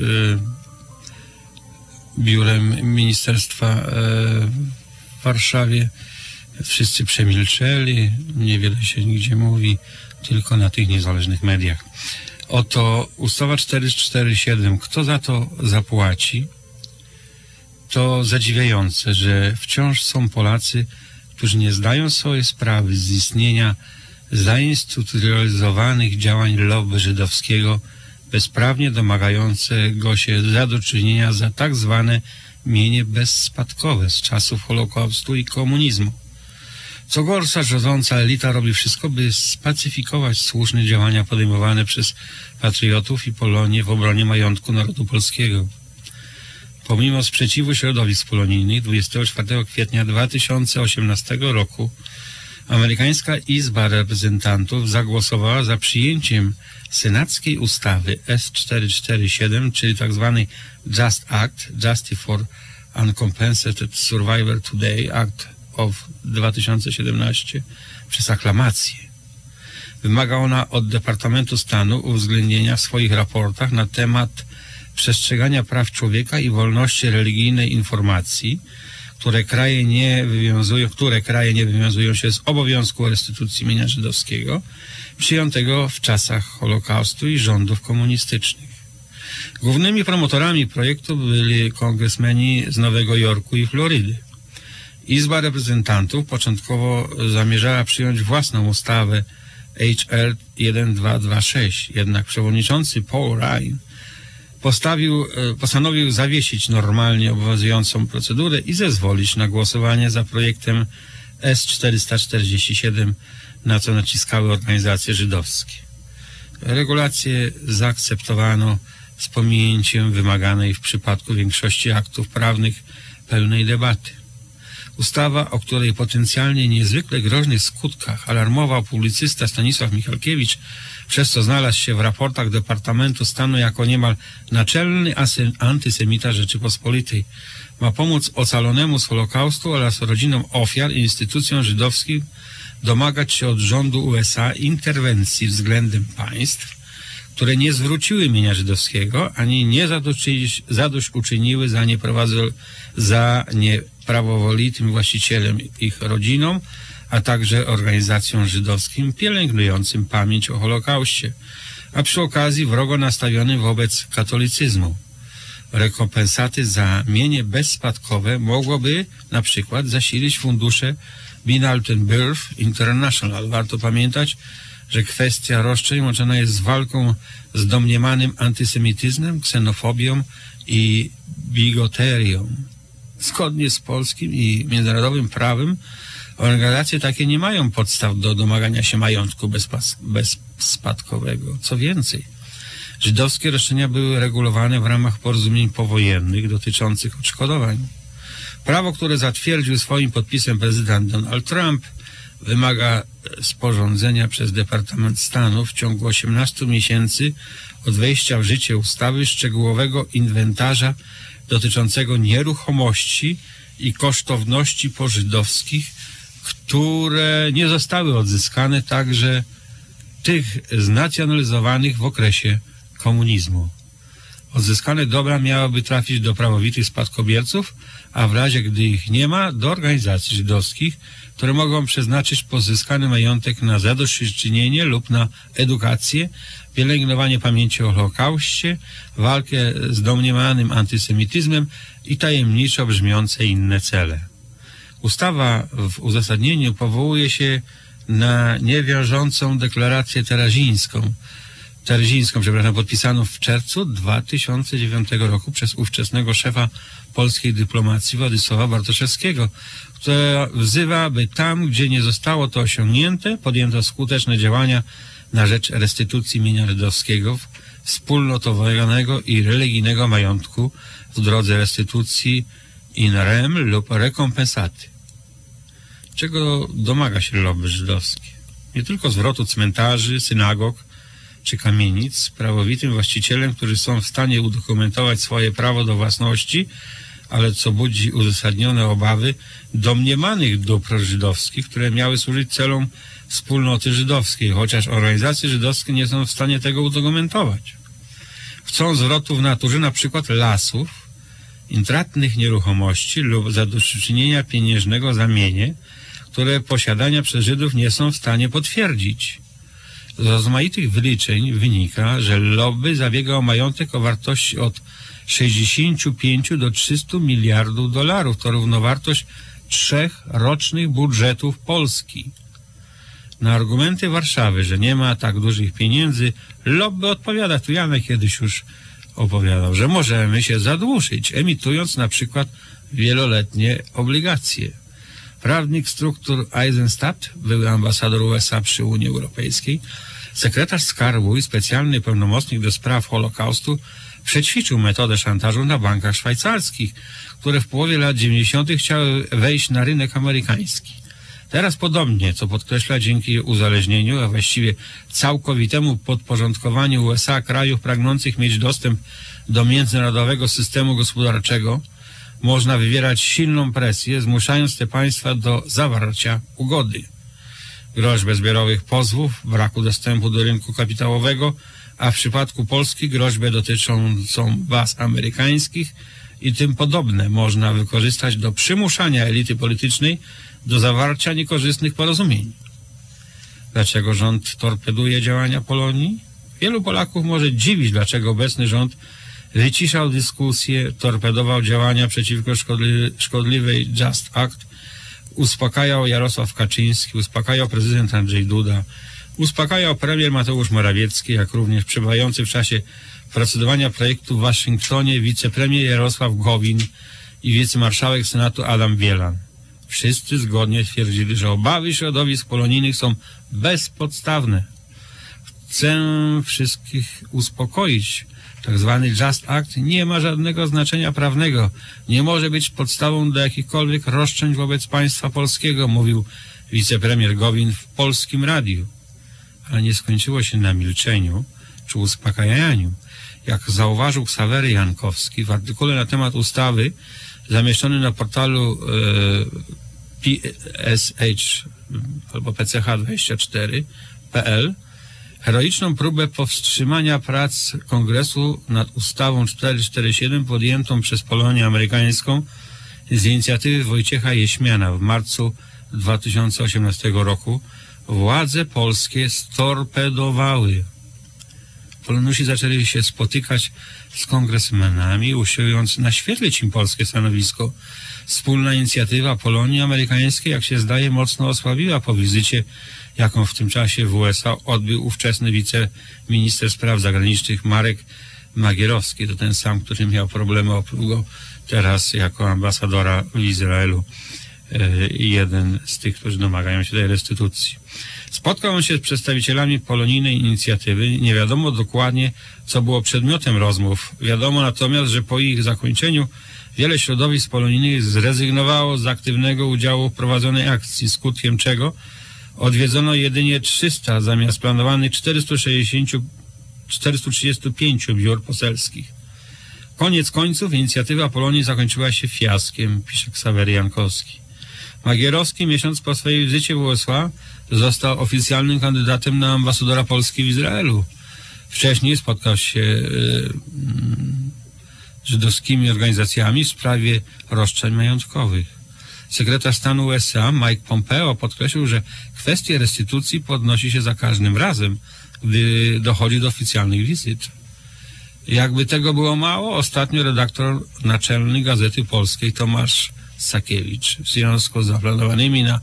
biurem ministerstwa w Warszawie. Wszyscy przemilczeli, niewiele się nigdzie mówi, tylko na tych niezależnych mediach. Oto ustawa 447. Kto za to zapłaci? To zadziwiające, że wciąż są Polacy, którzy nie zdają sobie sprawy z istnienia zainstytucjonalizowanych działań lobby żydowskiego, bezprawnie domagającego się zadośćuczynienia za tak zwane mienie bezspadkowe z czasów Holokaustu i komunizmu. Co gorsza, rządząca elita robi wszystko, by spacyfikować słuszne działania podejmowane przez patriotów i Polonię w obronie majątku narodu polskiego. Pomimo sprzeciwu środowisk polonijnych 24 kwietnia 2018 roku Amerykańska Izba Reprezentantów zagłosowała za przyjęciem senackiej ustawy S-447, czyli tzw. Just Act, Justice for Uncompensated Survivor Today, Act of 2017, przez aklamację. Wymaga ona od Departamentu Stanu uwzględnienia w swoich raportach na temat przestrzegania praw człowieka i wolności religijnej informacji, które kraje nie wywiązują się z obowiązku restytucji mienia żydowskiego przyjętego w czasach Holokaustu i rządów komunistycznych. Głównymi promotorami projektu byli kongresmeni z Nowego Jorku i Florydy. Izba Reprezentantów początkowo zamierzała przyjąć własną ustawę HR 1226, jednak przewodniczący Paul Ryan postanowił zawiesić normalnie obowiązującą procedurę i zezwolić na głosowanie za projektem S-447, na co naciskały organizacje żydowskie. Regulacje zaakceptowano z pominięciem wymaganej w przypadku większości aktów prawnych pełnej debaty. Ustawa, o której potencjalnie niezwykle groźnych skutkach alarmował publicysta Stanisław Michalkiewicz, przez co znalazł się w raportach Departamentu Stanu jako niemal naczelny antysemita Rzeczypospolitej, ma pomóc ocalonemu z Holokaustu oraz rodzinom ofiar i instytucjom żydowskim domagać się od rządu USA interwencji względem państw, które nie zwróciły mienia żydowskiego, ani nie zadośćuczyniły za nieprawowolitym właścicielem ich rodzinom, a także organizacjom żydowskim pielęgnującym pamięć o Holokauście, a przy okazji wrogo nastawionym wobec katolicyzmu. Rekompensaty za mienie bezspadkowe mogłoby na przykład zasilić fundusze Binalton Birth International. Warto pamiętać, że kwestia roszczeń łączona jest z walką z domniemanym antysemityzmem, ksenofobią i bigoterią. Zgodnie z polskim i międzynarodowym prawem organizacje takie nie mają podstaw do domagania się majątku bezspadkowego. Co więcej, żydowskie roszczenia były regulowane w ramach porozumień powojennych dotyczących odszkodowań. Prawo, które zatwierdził swoim podpisem prezydent Donald Trump, wymaga sporządzenia przez Departament Stanu w ciągu 18 miesięcy od wejścia w życie ustawy szczegółowego inwentarza dotyczącego nieruchomości i kosztowności pożydowskich, które nie zostały odzyskane, także tych znacjonalizowanych w okresie komunizmu. Odzyskane dobra miałyby trafić do prawowitych spadkobierców, a w razie gdy ich nie ma, do organizacji żydowskich, które mogą przeznaczyć pozyskany majątek na zadośćuczynienie lub na edukację, pielęgnowanie pamięci o Holokauście, walkę z domniemanym antysemityzmem i tajemniczo brzmiące inne cele. Ustawa w uzasadnieniu powołuje się na niewiążącą deklarację terezińską, podpisaną w czerwcu 2009 roku przez ówczesnego szefa polskiej dyplomacji Władysława Bartoszewskiego, która wzywa, by tam, gdzie nie zostało to osiągnięte, podjęto skuteczne działania na rzecz restytucji mienia żydowskiego, wspólnotowanego i religijnego majątku w drodze restytucji in rem lub rekompensaty. Czego domaga się lobby żydowskie? Nie tylko zwrotu cmentarzy, synagog czy kamienic prawowitym właścicielem, którzy są w stanie udokumentować swoje prawo do własności, ale co budzi uzasadnione obawy domniemanych dóbr żydowskich, które miały służyć celom wspólnoty żydowskiej, chociaż organizacje żydowskie nie są w stanie tego udokumentować. Chcą zwrotu w naturze na przykład lasów, intratnych nieruchomości lub zadośćuczynienia pieniężnego za mienie, które posiadania przez Żydów nie są w stanie potwierdzić. Z rozmaitych wyliczeń wynika, że lobby zabiega o majątek o wartości od 65 do 300 miliardów dolarów. To równowartość 3 rocznych budżetów Polski. Na argumenty Warszawy, że nie ma tak dużych pieniędzy, lobby odpowiada. Tu Janek kiedyś już opowiadał, że możemy się zadłużyć, emitując na przykład wieloletnie obligacje. Prawnik struktur Eisenstadt, były ambasador USA przy Unii Europejskiej, sekretarz skarbu i specjalny pełnomocnik do spraw Holokaustu przećwiczył metodę szantażu na bankach szwajcarskich, które w połowie lat 90. chciały wejść na rynek amerykański. Teraz podobnie, co podkreśla, dzięki uzależnieniu, a właściwie całkowitemu podporządkowaniu USA krajów pragnących mieć dostęp do międzynarodowego systemu gospodarczego, można wywierać silną presję, zmuszając te państwa do zawarcia ugody. Groźbę zbiorowych pozwów, braku dostępu do rynku kapitałowego, a w przypadku Polski groźbę dotyczącą baz amerykańskich i tym podobne można wykorzystać do przymuszania elity politycznej do zawarcia niekorzystnych porozumień. Dlaczego rząd torpeduje działania Polonii? Wielu Polaków może dziwić, dlaczego obecny rząd wyciszał dyskusję, torpedował działania przeciwko szkodliwej Just Act, uspokajał Jarosław Kaczyński, uspokajał prezydent Andrzej Duda, uspokajał premier Mateusz Morawiecki, jak również przebywający w czasie procedowania projektu w Waszyngtonie wicepremier Jarosław Gowin i wicemarszałek Senatu Adam Bielan. Wszyscy zgodnie twierdzili, że obawy środowisk polonijnych są bezpodstawne. Chcę wszystkich uspokoić. Tak zwany Just Act nie ma żadnego znaczenia prawnego. Nie może być podstawą do jakichkolwiek roszczeń wobec państwa polskiego, mówił wicepremier Gowin w Polskim Radiu. Ale nie skończyło się na milczeniu czy uspokajaniu. Jak zauważył Ksawery Jankowski w artykule na temat ustawy zamieszczonym na portalu PSH albo PCH24.pl, heroiczną próbę powstrzymania prac Kongresu nad ustawą 447 podjętą przez Polonię amerykańską z inicjatywy Wojciecha Jeśmiana w marcu 2018 roku władze polskie storpedowały. Polonusi zaczęli się spotykać z kongresmenami, usiłując naświetlić im polskie stanowisko. Wspólna inicjatywa Polonii amerykańskiej, jak się zdaje, mocno osłabiła po wizycie, jaką w tym czasie w USA odbył ówczesny wiceminister spraw zagranicznych Marek Magierowski. To ten sam, który miał problemy, oprócz go teraz jako ambasadora w Izraelu. Jeden z tych, którzy domagają się tej restytucji. Spotkał on się z przedstawicielami polonijnej inicjatywy. Nie wiadomo dokładnie, co było przedmiotem rozmów. Wiadomo natomiast, że po ich zakończeniu wiele środowisk polonijnych zrezygnowało z aktywnego udziału w prowadzonej akcji, skutkiem czego odwiedzono jedynie 300 zamiast planowanych 435 biur poselskich. Koniec końców inicjatywa Polonii zakończyła się fiaskiem, pisze Ksawery Jankowski. Magierowski miesiąc po swojej wizycie w USA został oficjalnym kandydatem na ambasadora Polski w Izraelu. Wcześniej spotkał się z żydowskimi organizacjami w sprawie roszczeń majątkowych. Sekretarz stanu USA Mike Pompeo podkreślił, że kwestię restytucji podnosi się za każdym razem, gdy dochodzi do oficjalnych wizyt. Jakby tego było mało, ostatnio redaktor naczelny Gazety Polskiej Tomasz Sakiewicz w związku z zaplanowanymi na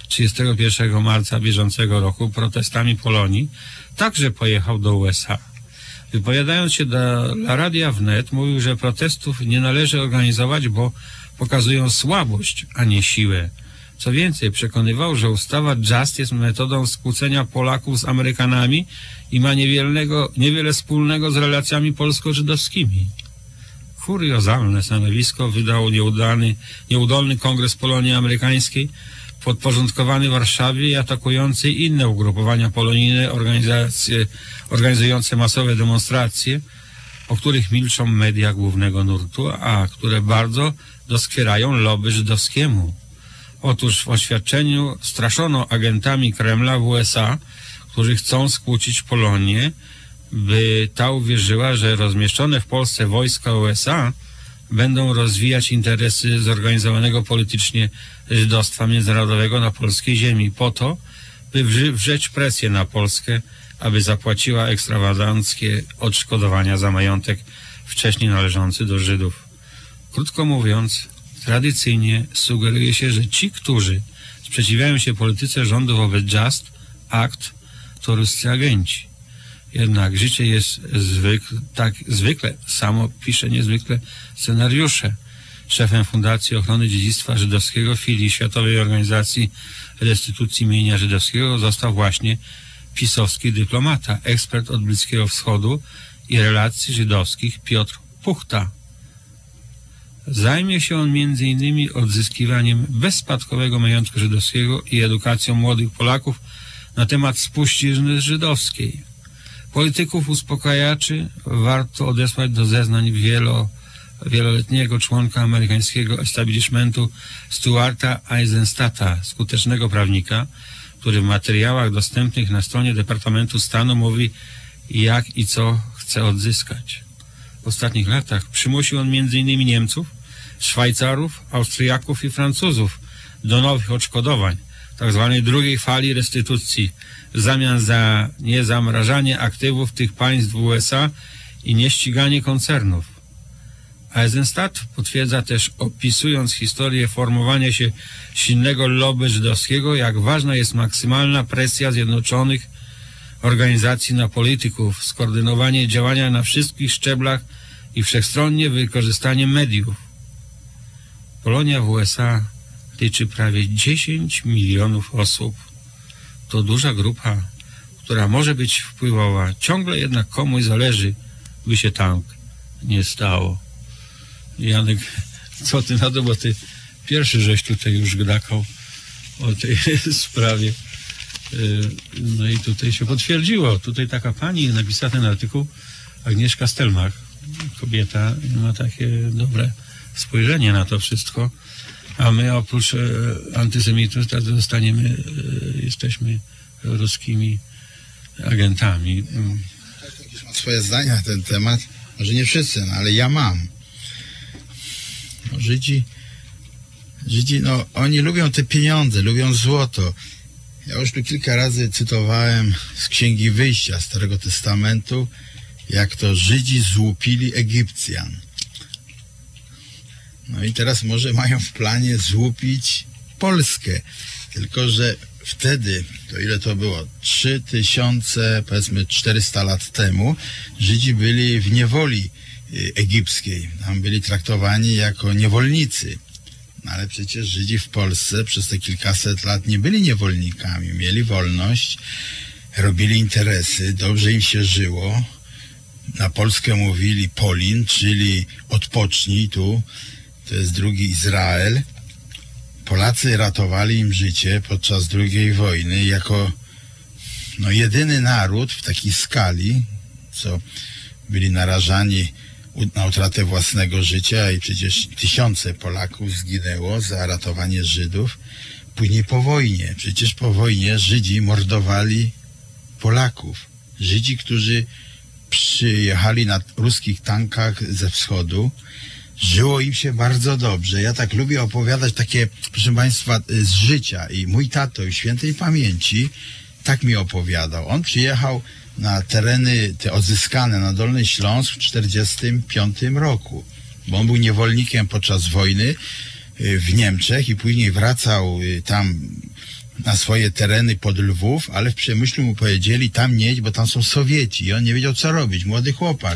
31 marca bieżącego roku protestami Polonii także pojechał do USA. Wypowiadając się dla Radia Wnet, mówił, że protestów nie należy organizować, bo pokazują słabość, a nie siłę. Co więcej, przekonywał, że ustawa Just jest metodą skłócenia Polaków z Amerykanami i ma niewiele wspólnego z relacjami polsko-żydowskimi. Kuriozalne stanowisko wydał nieudolny Kongres Polonii Amerykańskiej, podporządkowany Warszawie i atakujący inne ugrupowania polonijne, organizacje organizujące masowe demonstracje, o których milczą media głównego nurtu, a które bardzo doskwierają lobby żydowskiemu. Otóż w oświadczeniu straszono agentami Kremla w USA, którzy chcą skłócić Polonię, by ta uwierzyła, że rozmieszczone w Polsce wojska USA będą rozwijać interesy zorganizowanego politycznie żydostwa międzynarodowego na polskiej ziemi po to, by wrzeć presję na Polskę, aby zapłaciła ekstrawaganckie odszkodowania za majątek wcześniej należący do Żydów. Krótko mówiąc, tradycyjnie sugeruje się, że ci, którzy sprzeciwiają się polityce rządu wobec Just Act, to ruscy agenci. Jednak życie jest zwykle, samo pisze niezwykle scenariusze. Szefem Fundacji Ochrony Dziedzictwa Żydowskiego filii Światowej Organizacji Restytucji Mienia Żydowskiego został właśnie pisowski dyplomata, ekspert od Bliskiego Wschodu i relacji żydowskich Piotr Puchta. Zajmie się on m.in. odzyskiwaniem bezspadkowego majątku żydowskiego i edukacją młodych Polaków na temat spuścizny żydowskiej. Polityków uspokajaczy warto odesłać do zeznań wieloletniego członka amerykańskiego establishmentu Stuarta Eisenstahta, skutecznego prawnika, który w materiałach dostępnych na stronie Departamentu Stanu mówi, jak i co chce odzyskać. W ostatnich latach przymusił on m.in. Niemców, Szwajcarów, Austriaków i Francuzów do nowych odszkodowań, tzw. drugiej fali restytucji, w zamian za niezamrażanie aktywów tych państw w USA i nieściganie koncernów. Eisenstadt potwierdza też, opisując historię formowania się silnego lobby żydowskiego, jak ważna jest maksymalna presja zjednoczonych organizacji na polityków, skoordynowanie działania na wszystkich szczeblach i wszechstronnie wykorzystanie mediów. Polonia w USA liczy prawie 10 milionów osób. To duża grupa, która może być wpływowa. Ciągle jednak komuś zależy, by się tak nie stało. Janek, co ty na to, bo ty pierwszy żeś tutaj już gdakał o tej sprawie. No i tutaj się potwierdziło. Tutaj taka pani napisała ten artykuł, Agnieszka Stelmach, kobieta, ma takie dobre spojrzenie na to wszystko, a my oprócz antysemitów jesteśmy ruskimi agentami. Jakieś mam swoje zdania na ten temat, może nie wszyscy, no, ale ja mam. No, Żydzi, no oni lubią te pieniądze, lubią złoto. Ja już tu kilka razy cytowałem z Księgi Wyjścia Starego Testamentu, jak to Żydzi złupili Egipcjan. No i teraz może mają w planie złupić Polskę. Tylko że wtedy, to ile to było? 3000, powiedzmy 400 lat temu, Żydzi byli w niewoli egipskiej. Tam byli traktowani jako niewolnicy. No ale przecież Żydzi w Polsce przez te kilkaset lat nie byli niewolnikami. Mieli wolność, robili interesy, dobrze im się żyło. Na Polskę mówili Polin, czyli odpocznij tu. To jest drugi Izrael. Polacy ratowali im życie podczas II wojny jako jedyny naród w takiej skali, co byli narażani na utratę własnego życia i przecież tysiące Polaków zginęło za ratowanie Żydów. Później po wojnie, przecież po wojnie Żydzi mordowali Polaków. Żydzi, którzy przyjechali na ruskich tankach ze wschodu, żyło im się bardzo dobrze. Ja tak lubię opowiadać takie, proszę Państwa, z życia. I mój tato w świętej pamięci tak mi opowiadał. On przyjechał na tereny te odzyskane na Dolny Śląsk w 1945 roku. Bo on był niewolnikiem podczas wojny w Niemczech i później wracał tam na swoje tereny pod Lwów, ale w Przemyślu mu powiedzieli, tam nie idź, bo tam są Sowieci. I on nie wiedział, co robić. Młody chłopak.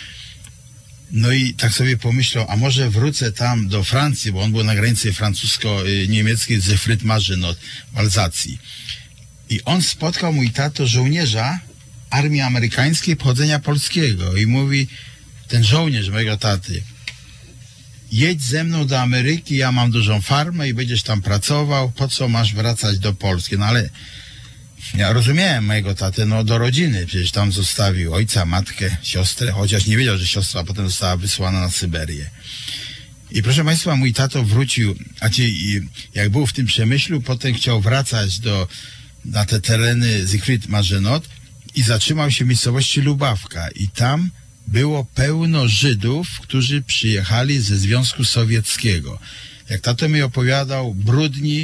No i tak sobie pomyślał, a może wrócę tam do Francji, bo on był na granicy francusko-niemieckiej ze Frytmarzynot w Alzacji. I on spotkał mój tato żołnierza armii amerykańskiej pochodzenia polskiego i mówi, ten żołnierz mojego taty, jedź ze mną do Ameryki, ja mam dużą farmę i będziesz tam pracował, po co masz wracać do Polski? No ale ja rozumiałem mojego tatę, do rodziny, przecież tam zostawił ojca, matkę, siostrę, chociaż nie wiedział, że siostra potem została wysłana na Syberię. I proszę Państwa, mój tato wrócił, jak był w tym Przemyślu, potem chciał wracać na te tereny Siegfried Marzynot i zatrzymał się w miejscowości Lubawka i tam było pełno Żydów, którzy przyjechali ze Związku Sowieckiego. Jak tato mi opowiadał, brudni,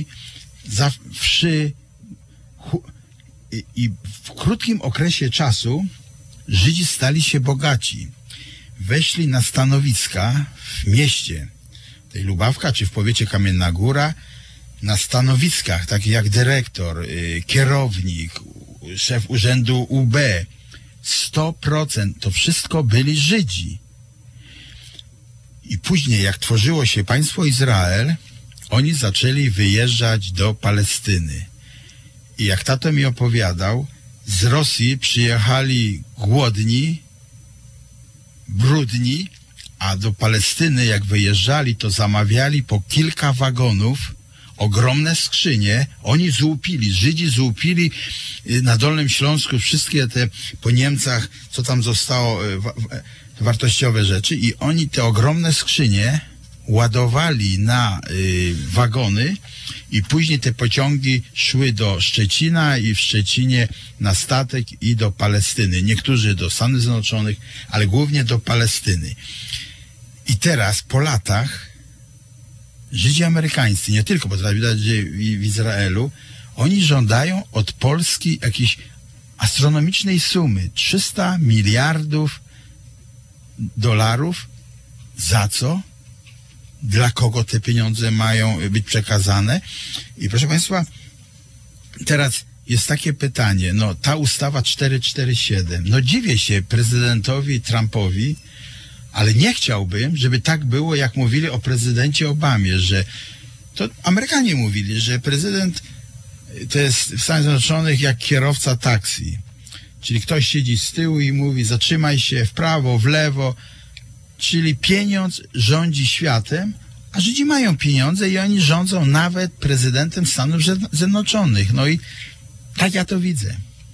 wszy, i w krótkim okresie czasu Żydzi stali się bogaci. Weszli na stanowiska w mieście, tej Lubawka, czy w powiecie Kamienna Góra, na stanowiskach, takich jak dyrektor, kierownik, szef urzędu UB. 100% to wszystko byli Żydzi. I później, jak tworzyło się państwo Izrael, oni zaczęli wyjeżdżać do Palestyny. I jak tato mi opowiadał, z Rosji przyjechali głodni, brudni, a do Palestyny jak wyjeżdżali, to zamawiali po kilka wagonów, ogromne skrzynie, oni złupili, Żydzi złupili na Dolnym Śląsku wszystkie te po Niemcach, co tam zostało, wartościowe rzeczy i oni te ogromne skrzynie ładowali na wagony i później te pociągi szły do Szczecina i w Szczecinie na statek i do Palestyny. Niektórzy do Stanów Zjednoczonych, ale głównie do Palestyny. I teraz po latach Żydzi amerykańscy, nie tylko, bo teraz widać, że w Izraelu, oni żądają od Polski jakiejś astronomicznej sumy, 300 miliardów dolarów. Za co? Dla kogo te pieniądze mają być przekazane? I proszę Państwa, teraz jest takie pytanie, no ta ustawa 447, no dziwię się prezydentowi Trumpowi, ale nie chciałbym, żeby tak było, jak mówili o prezydencie Obamie, że to Amerykanie mówili, że prezydent to jest w Stanach Zjednoczonych jak kierowca taksi. Czyli ktoś siedzi z tyłu i mówi zatrzymaj się w prawo, w lewo, czyli pieniądz rządzi światem, a Żydzi mają pieniądze i oni rządzą nawet prezydentem Stanów Zjednoczonych. No i tak ja to widzę.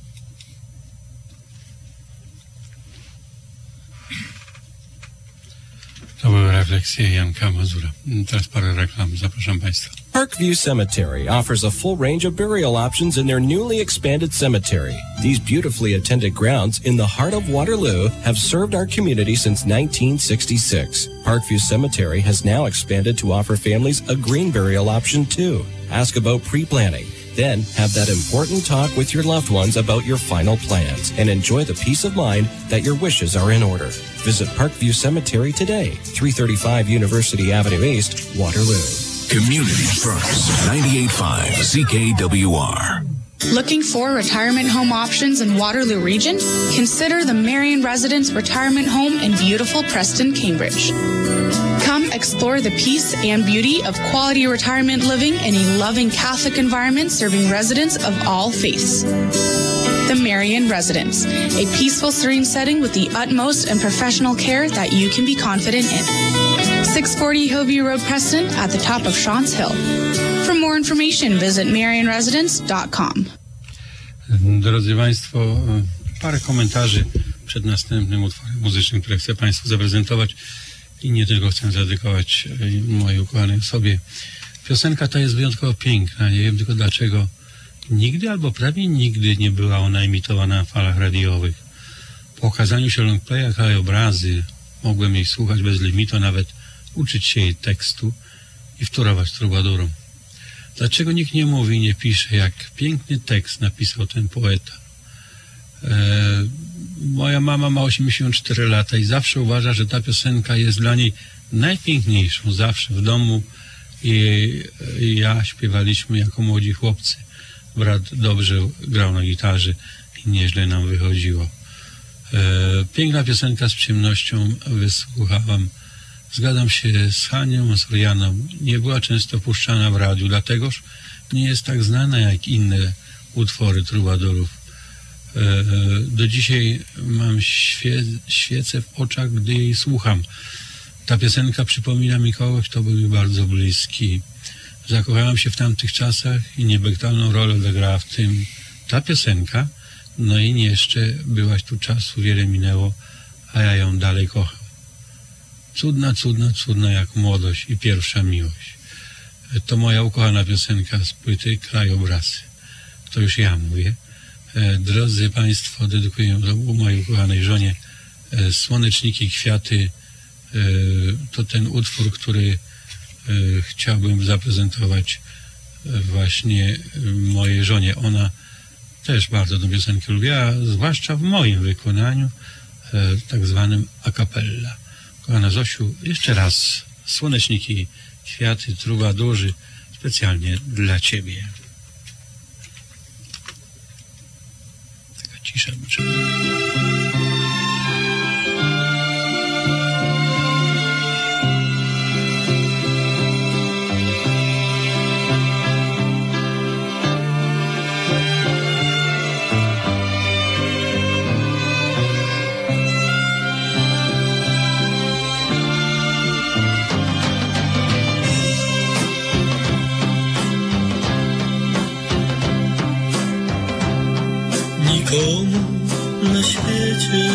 To były refleksje Janka Mazura. Teraz parę reklam. Zapraszam Państwa. Parkview Cemetery offers a full range of burial options in their newly expanded cemetery. These beautifully attended grounds in the heart of Waterloo have served our community since 1966. Parkview Cemetery has now expanded to offer families a green burial option too. Ask about pre-planning. Then have that important talk with your loved ones about your final plans and enjoy the peace of mind that your wishes are in order. Visit Parkview Cemetery today, 335 University Avenue East, Waterloo. Community First, 98.5 CKWR. Looking for retirement home options in Waterloo region? Consider the Marion Residence Retirement Home in beautiful Preston, Cambridge. Come explore the peace and beauty of quality retirement living in a loving Catholic environment serving residents of all faiths. The Marion Residence, a peaceful, serene setting with the utmost and professional care that you can be confident in. 640 Hillview Road, Preston, at the top of Shawns Hill. For more information, visit marionresidence.com. Drodzy Państwo, parę komentarzy przed następnym utworem muzycznym, które chcę Państwu zaprezentować i nie tylko chcę zadedykować mojej ukochanej osobie. Piosenka ta jest wyjątkowo piękna, nie wiem tylko dlaczego nigdy albo prawie nigdy nie była ona emitowana na falach radiowych. Po okazaniu się longplaya Krajobrazy mogłem jej słuchać bez limitu, nawet uczyć się jej tekstu i wtórować trubadurom. Dlaczego nikt nie mówi, nie pisze, jak piękny tekst napisał ten poeta? Moja mama ma 84 lata i zawsze uważa, że ta piosenka jest dla niej najpiękniejszą. Zawsze w domu i ja śpiewaliśmy jako młodzi chłopcy. Brat dobrze grał na gitarze i nieźle nam wychodziło. Piękna piosenka, z przyjemnością wysłuchałam. Zgadzam się z Hanią Sorianą. Nie była często puszczana w radiu, dlategoż nie jest tak znana jak inne utwory trubadurów. Do dzisiaj mam świecę w oczach, gdy jej słucham. Ta piosenka przypomina mi kogoś, kto był mi bardzo bliski. Zakochałem się w tamtych czasach i niebagatelną rolę odegrała w tym ta piosenka. No i jeszcze byłaś tu czasu, wiele minęło, a ja ją dalej kocham. Cudna, cudna, cudna jak młodość i pierwsza miłość. To moja ukochana piosenka z płyty Krajobrazy. To już ja mówię. Drodzy Państwo, dedykuję to mojej ukochanej żonie. Słoneczniki, kwiaty. To ten utwór, który chciałbym zaprezentować właśnie mojej żonie. Ona też bardzo tę piosenkę lubiła, zwłaszcza w moim wykonaniu, tak zwanym a cappella. Kochana Zosiu, jeszcze raz słoneczniki, kwiaty, trubadurzy, specjalnie dla Ciebie. Taka cisza potrzebna. Nikomu na świecie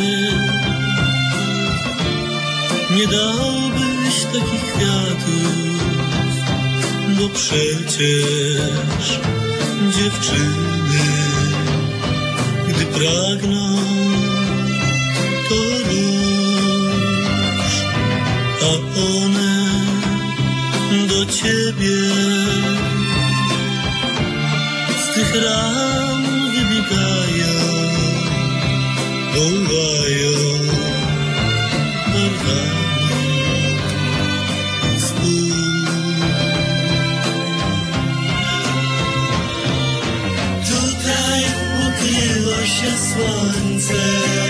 nie dałbyś takich kwiatów, bo przecież dziewczyny, gdy pragną, to róż, a one do ciebie z tych ram wybiegają, wołają barwami. Tutaj ukryło się słońce,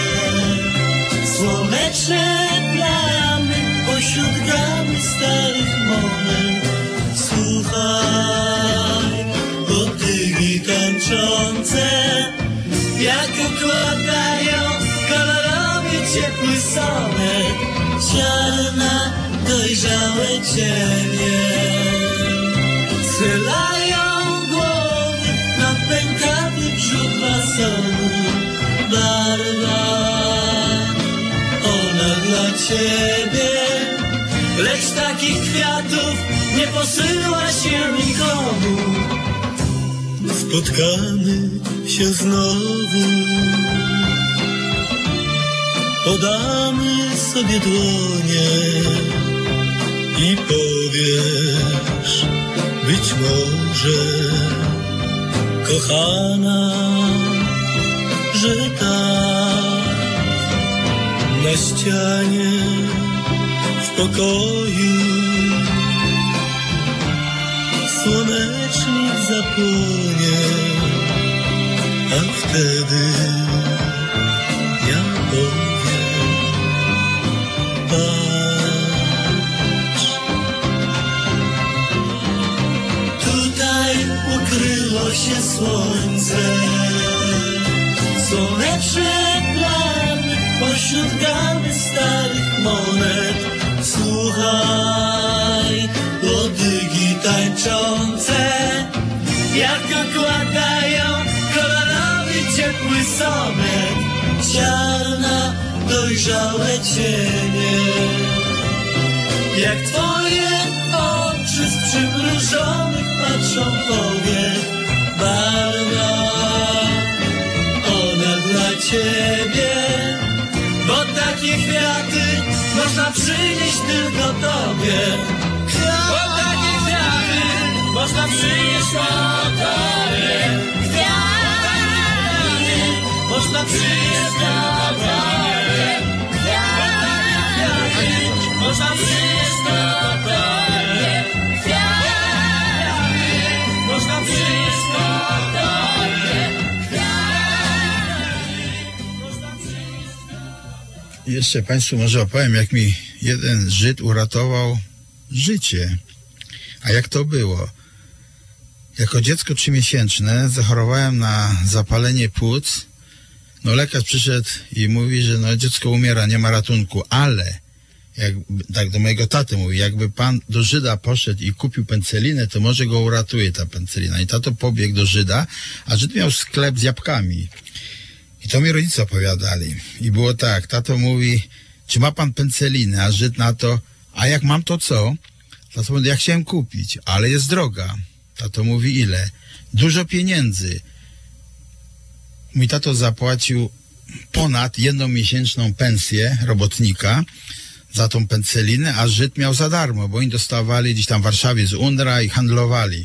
słoneczne plamy pośród gamy starych monet. Słuchaj, motyli tańczące, jak układają kolorowy ciepły sonet. Ziarna dojrzałe cienie schylają głowy na pękaty brzuch basonu. Barwa, ona dla ciebie, lecz takich kwiatów nie posyła się nikomu. Spotkamy się znowu, podamy sobie dłonie i powiesz, być może, kochana, że tak. Na ścianie w pokoju słonecznik zapłonie, a wtedy ja powiem, patrz. Tutaj ukryło się słońce, słoneczne plamy pośród gamy starych monet. Słuchaj, łodygi tańczące, jak okładają kolorowy ciepły sonet. Ziarna dojrzałe cienie, jak twoje oczy z przymrużonych patrzą powiek. Barwa, ona dla ciebie, bo takie kwiaty można przynieść tylko tobie. Bo takie kwiaty można przynieść tylko tobie. Kwiaty można przynieść tylko tobie. Kwiaty można przynieść tylko tobie. Kwiaty można przynieść tylko tobie. Jeszcze Państwu może opowiem, jak mi jeden Żyd uratował życie. A jak to było? Jako dziecko 3-miesięczne zachorowałem na zapalenie płuc. No lekarz przyszedł i mówi, że no dziecko umiera, nie ma ratunku, ale tak do mojego taty mówi, jakby pan do Żyda poszedł i kupił pęcelinę, to może go uratuje ta pęcelina. I tato pobiegł do Żyda, a Żyd miał sklep z jabłkami. I to mi rodzice opowiadali. I było tak, tato mówi, czy ma pan pęcelinę? A Żyd na to, a jak mam, to co? Tato mówi, ja chciałem kupić, ale jest droga. Tato mówi, ile? Dużo pieniędzy. Mój tato zapłacił ponad 1-miesięczną pensję robotnika za tą pęcelinę, a Żyd miał za darmo, bo oni dostawali gdzieś tam w Warszawie z UNRWA i handlowali.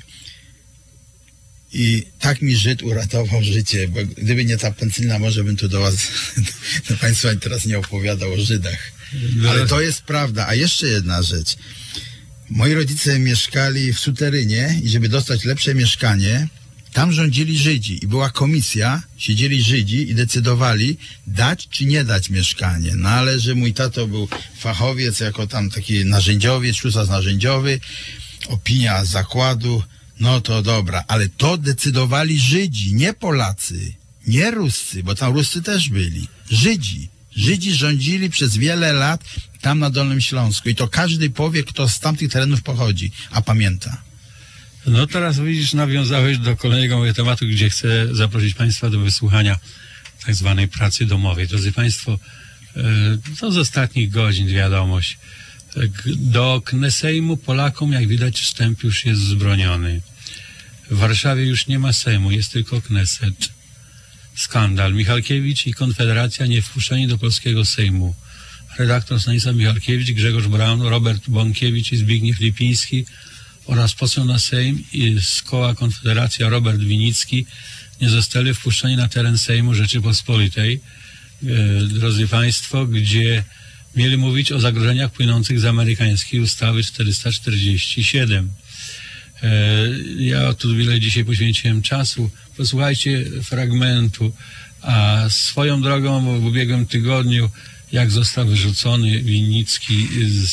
I tak mi Żyd uratował życie, bo gdyby nie ta pęcelina, może bym tu do was, do Państwa teraz nie opowiadał o Żydach. Ale to jest prawda. A jeszcze jedna rzecz. Moi rodzice mieszkali w suterynie i żeby dostać lepsze mieszkanie, tam rządzili Żydzi i była komisja, siedzieli Żydzi i decydowali, dać czy nie dać mieszkanie. No ale że mój tato był fachowiec, jako tam taki narzędziowiec, ślusarz narzędziowy, opinia zakładu, no to dobra, ale to decydowali Żydzi, nie Polacy, nie Ruscy, bo tam Ruscy też byli. Żydzi. Żydzi rządzili przez wiele lat tam na Dolnym Śląsku i to każdy powie, kto z tamtych terenów pochodzi, a pamięta. No teraz widzisz, nawiązałeś do kolejnego mojego tematu, gdzie chcę zaprosić Państwa do wysłuchania tak zwanej pracy domowej. Drodzy Państwo, to z ostatnich godzin wiadomość. Do Sejmu Polakom, jak widać, wstęp już jest wzbroniony. W Warszawie już nie ma Sejmu, jest tylko Kneset. Skandal. Michalkiewicz i Konfederacja nie wpuszczeni do polskiego Sejmu. Redaktor Stanisław Michalkiewicz, Grzegorz Braun, Robert Bąkiewicz i Zbigniew Lipiński oraz poseł na Sejm i z koła Konfederacja Robert Winicki nie zostali wpuszczeni na teren Sejmu Rzeczypospolitej, drodzy Państwo, gdzie mieli mówić o zagrożeniach płynących z amerykańskiej ustawy 447. Ja tu wiele dzisiaj poświęciłem czasu. Posłuchajcie fragmentu. A swoją drogą w ubiegłym tygodniu, jak został wyrzucony Winnicki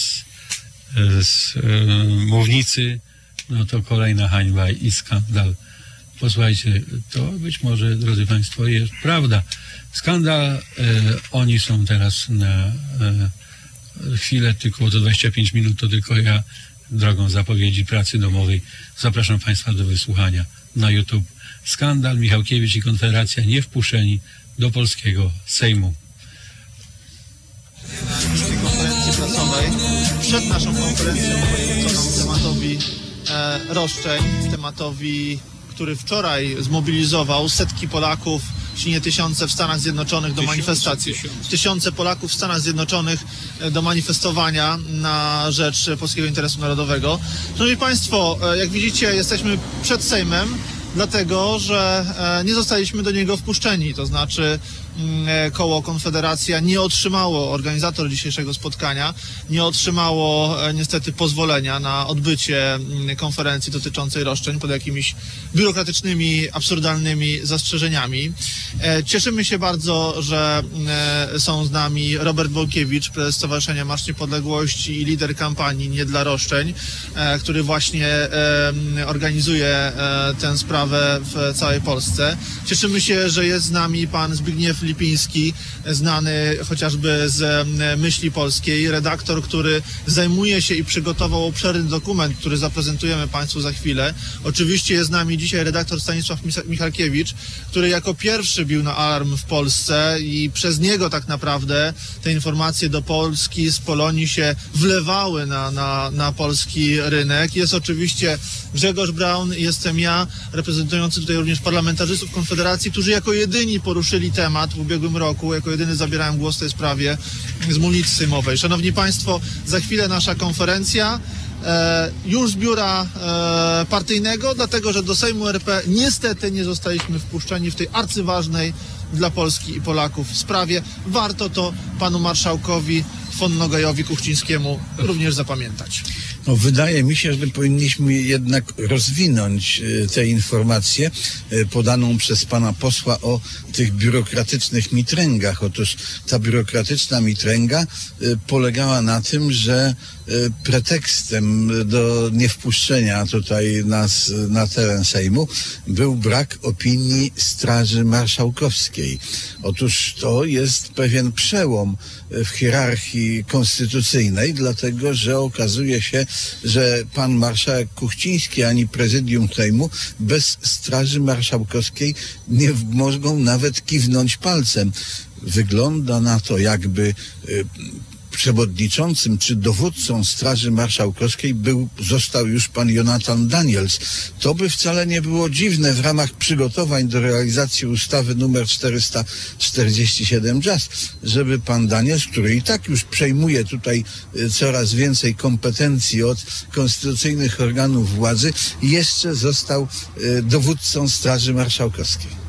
z mównicy, no to kolejna hańba i skandal. Posłuchajcie, to być może, drodzy Państwo, jest prawda. Skandal, oni są teraz na chwilę, tylko to 25 minut, to tylko ja drogą zapowiedzi pracy domowej. Zapraszam Państwa do wysłuchania na YouTube. Skandal, Michalkiewicz i Konfederacja nie wpuszczeni do polskiego Sejmu. Konferencji prasowej przed naszą konferencją poświęconą tematowi roszczeń, tematowi, który wczoraj zmobilizował setki Polaków, jeśli nie tysiące w Stanach Zjednoczonych do manifestacji. Tysiące Polaków w Stanach Zjednoczonych do manifestowania na rzecz polskiego interesu narodowego. Szanowni Państwo, jak widzicie, jesteśmy przed Sejmem, dlatego że nie zostaliśmy do niego wpuszczeni, to znaczy koło Konfederacja nie otrzymało, organizator dzisiejszego spotkania nie otrzymało niestety pozwolenia na odbycie konferencji dotyczącej roszczeń pod jakimiś biurokratycznymi, absurdalnymi zastrzeżeniami. Cieszymy się bardzo, że są z nami Robert Bąkiewicz, prezes Stowarzyszenia Marsz Niepodległości i lider kampanii Nie dla roszczeń, który właśnie organizuje tę sprawę w całej Polsce. Cieszymy się, że jest z nami pan Zbigniew Lipiński, znany chociażby z Myśli Polskiej, redaktor, który zajmuje się i przygotował obszerny dokument, który zaprezentujemy Państwu za chwilę. Oczywiście jest z nami dzisiaj redaktor Stanisław Michalkiewicz, który jako pierwszy bił na alarm w Polsce i przez niego tak naprawdę te informacje do Polski z Polonii się wlewały na polski rynek. Jest oczywiście Grzegorz Braun, jestem ja, reprezentujący tutaj również parlamentarzystów Konfederacji, którzy jako jedyni poruszyli temat w ubiegłym roku, jako jedyny zabierałem głos w tej sprawie z mównicy sejmowej. Szanowni Państwo, za chwilę nasza konferencja już z biura partyjnego, dlatego że do Sejmu RP niestety nie zostaliśmy wpuszczeni w tej arcyważnej dla Polski i Polaków sprawie. Warto to panu marszałkowi von Nogajowi Kuchcińskiemu również zapamiętać. No, wydaje mi się, że powinniśmy jednak rozwinąć tę informację podaną przez pana posła o tych biurokratycznych mitręgach. Otóż ta biurokratyczna mitręga polegała na tym, że pretekstem do niewpuszczenia tutaj nas na teren Sejmu był brak opinii Straży Marszałkowskiej. Otóż to jest pewien przełom w hierarchii konstytucyjnej, dlatego że okazuje się, że pan marszałek Kuchciński ani prezydium Sejmu bez Straży Marszałkowskiej nie mogą nawet kiwnąć palcem. Wygląda na to, jakby przewodniczącym czy dowódcą Straży Marszałkowskiej został już pan Jonathan Daniels. To by wcale nie było dziwne w ramach przygotowań do realizacji ustawy nr 447 JAS, żeby pan Daniels, który i tak już przejmuje tutaj coraz więcej kompetencji od konstytucyjnych organów władzy, jeszcze został dowódcą Straży Marszałkowskiej.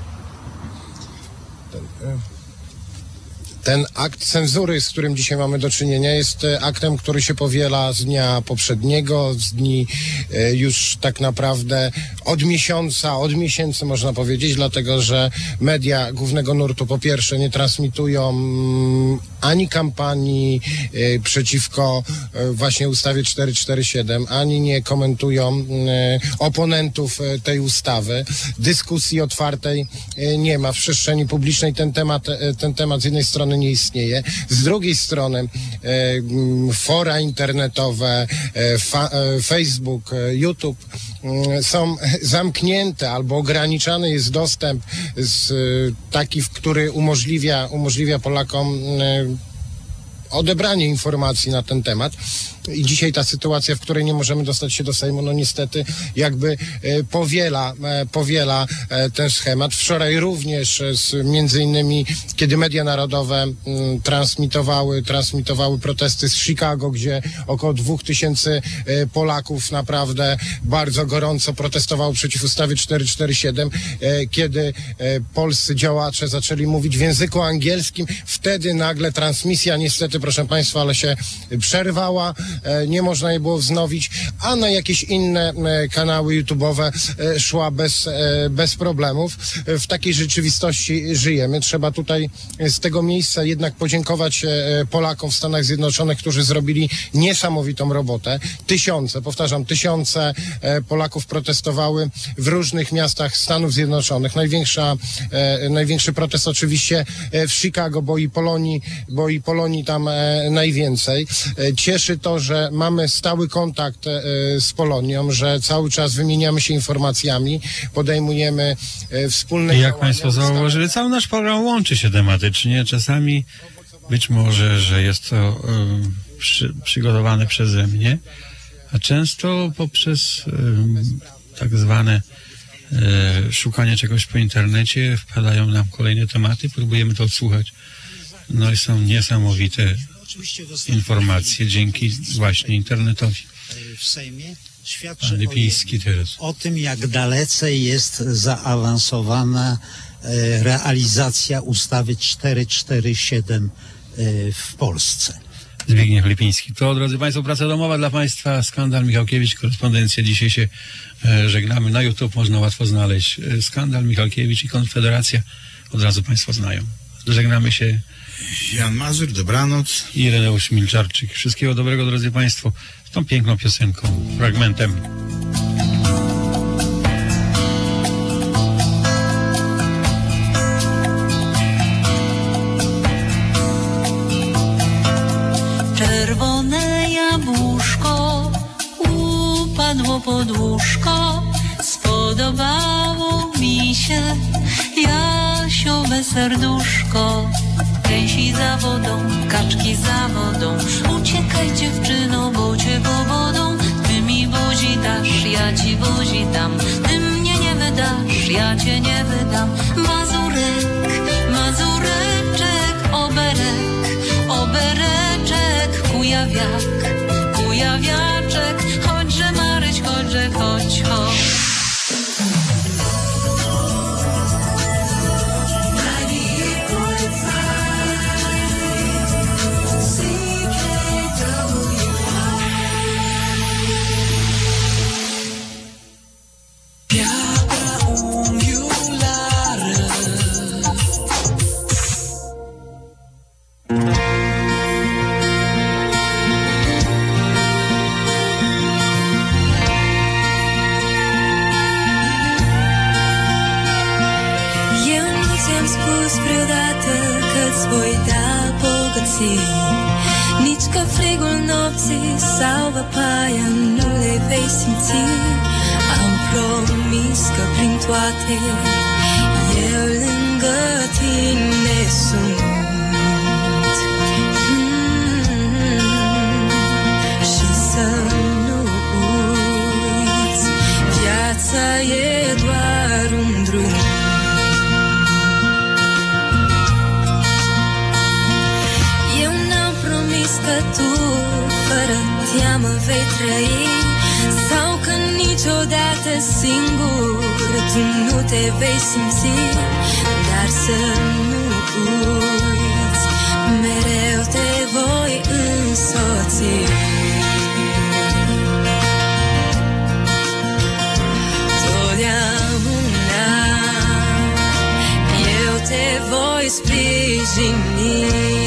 Ten akt cenzury, z którym dzisiaj mamy do czynienia, jest aktem, który się powiela z dnia poprzedniego, z dni już tak naprawdę od miesięcy można powiedzieć, dlatego że media głównego nurtu po pierwsze nie transmitują ani kampanii przeciwko właśnie ustawie 447, ani nie komentują oponentów tej ustawy. Dyskusji otwartej nie ma w przestrzeni publicznej. Ten temat z jednej strony strony nie istnieje, z drugiej strony fora internetowe, Facebook, YouTube są zamknięte albo ograniczany jest dostęp taki, który umożliwia Polakom odebranie informacji na ten temat. I dzisiaj ta sytuacja, w której nie możemy dostać się do Sejmu, no niestety jakby powiela ten schemat. Wczoraj również między innymi, kiedy media narodowe transmitowały protesty z Chicago, gdzie około 2000 Polaków naprawdę bardzo gorąco protestowało przeciw ustawie 447, kiedy polscy działacze zaczęli mówić w języku angielskim, wtedy nagle transmisja niestety, proszę Państwa, ale się przerwała. Nie można jej było wznowić, a na jakieś inne kanały YouTube'owe szła bez problemów. W takiej rzeczywistości żyjemy. Trzeba tutaj z tego miejsca jednak podziękować Polakom w Stanach Zjednoczonych, którzy zrobili niesamowitą robotę. Tysiące Polaków protestowały w różnych miastach Stanów Zjednoczonych. Największy protest oczywiście w Chicago, bo i Polonii tam najwięcej. Cieszy to, że mamy stały kontakt z Polonią, że cały czas wymieniamy się informacjami, podejmujemy wspólne Jak działania. Państwo zauważyli, cały nasz program łączy się tematycznie. Czasami być może, że jest to przygotowane przeze mnie, a często poprzez tak zwane szukanie czegoś po internecie wpadają nam kolejne tematy, próbujemy to odsłuchać. No i są niesamowite informacje dzięki właśnie internetowi. W Sejmie świadczy Lipiński teraz. o tym, jak dalece jest zaawansowana realizacja ustawy 447 w Polsce. Zbigniew Lipiński. To, drodzy Państwo, praca domowa dla Państwa. Skandal Michalkiewicz, korespondencja. Dzisiaj się żegnamy. Na YouTube można łatwo znaleźć Skandal Michalkiewicz i Konfederacja. Od razu Państwo znają. Żegnamy się. Jan Mazur, dobranoc. I Ireneusz Milczarczyk. Wszystkiego dobrego, drodzy Państwo, z tą piękną piosenką, fragmentem. Czerwone jabłuszko upadło pod łóżko, spodobało mi się jasiowe serduszko. Gęsi za wodą, kaczki za wodą, uciekaj dziewczyno, bo cię powodą. Ty mi buzi dasz, ja ci buzi dam, ty mnie nie wydasz, ja cię nie wydam. Mazurek, mazureczek, obereczek, kujawiaczek, chodźże Maryś, chodźże, chodź. Nici că frigul nopții sau văpaia nu le vei simți. Am promis că prin toate eu lângă tine sunt. Și să nu uiți, viața e doar un drum. Că tu fără teamă vei trăi, sau că niciodată singur tu nu te vei simți. Dar să nu uiți, mereu te voi însoți. Totdeauna eu te voi sprijini.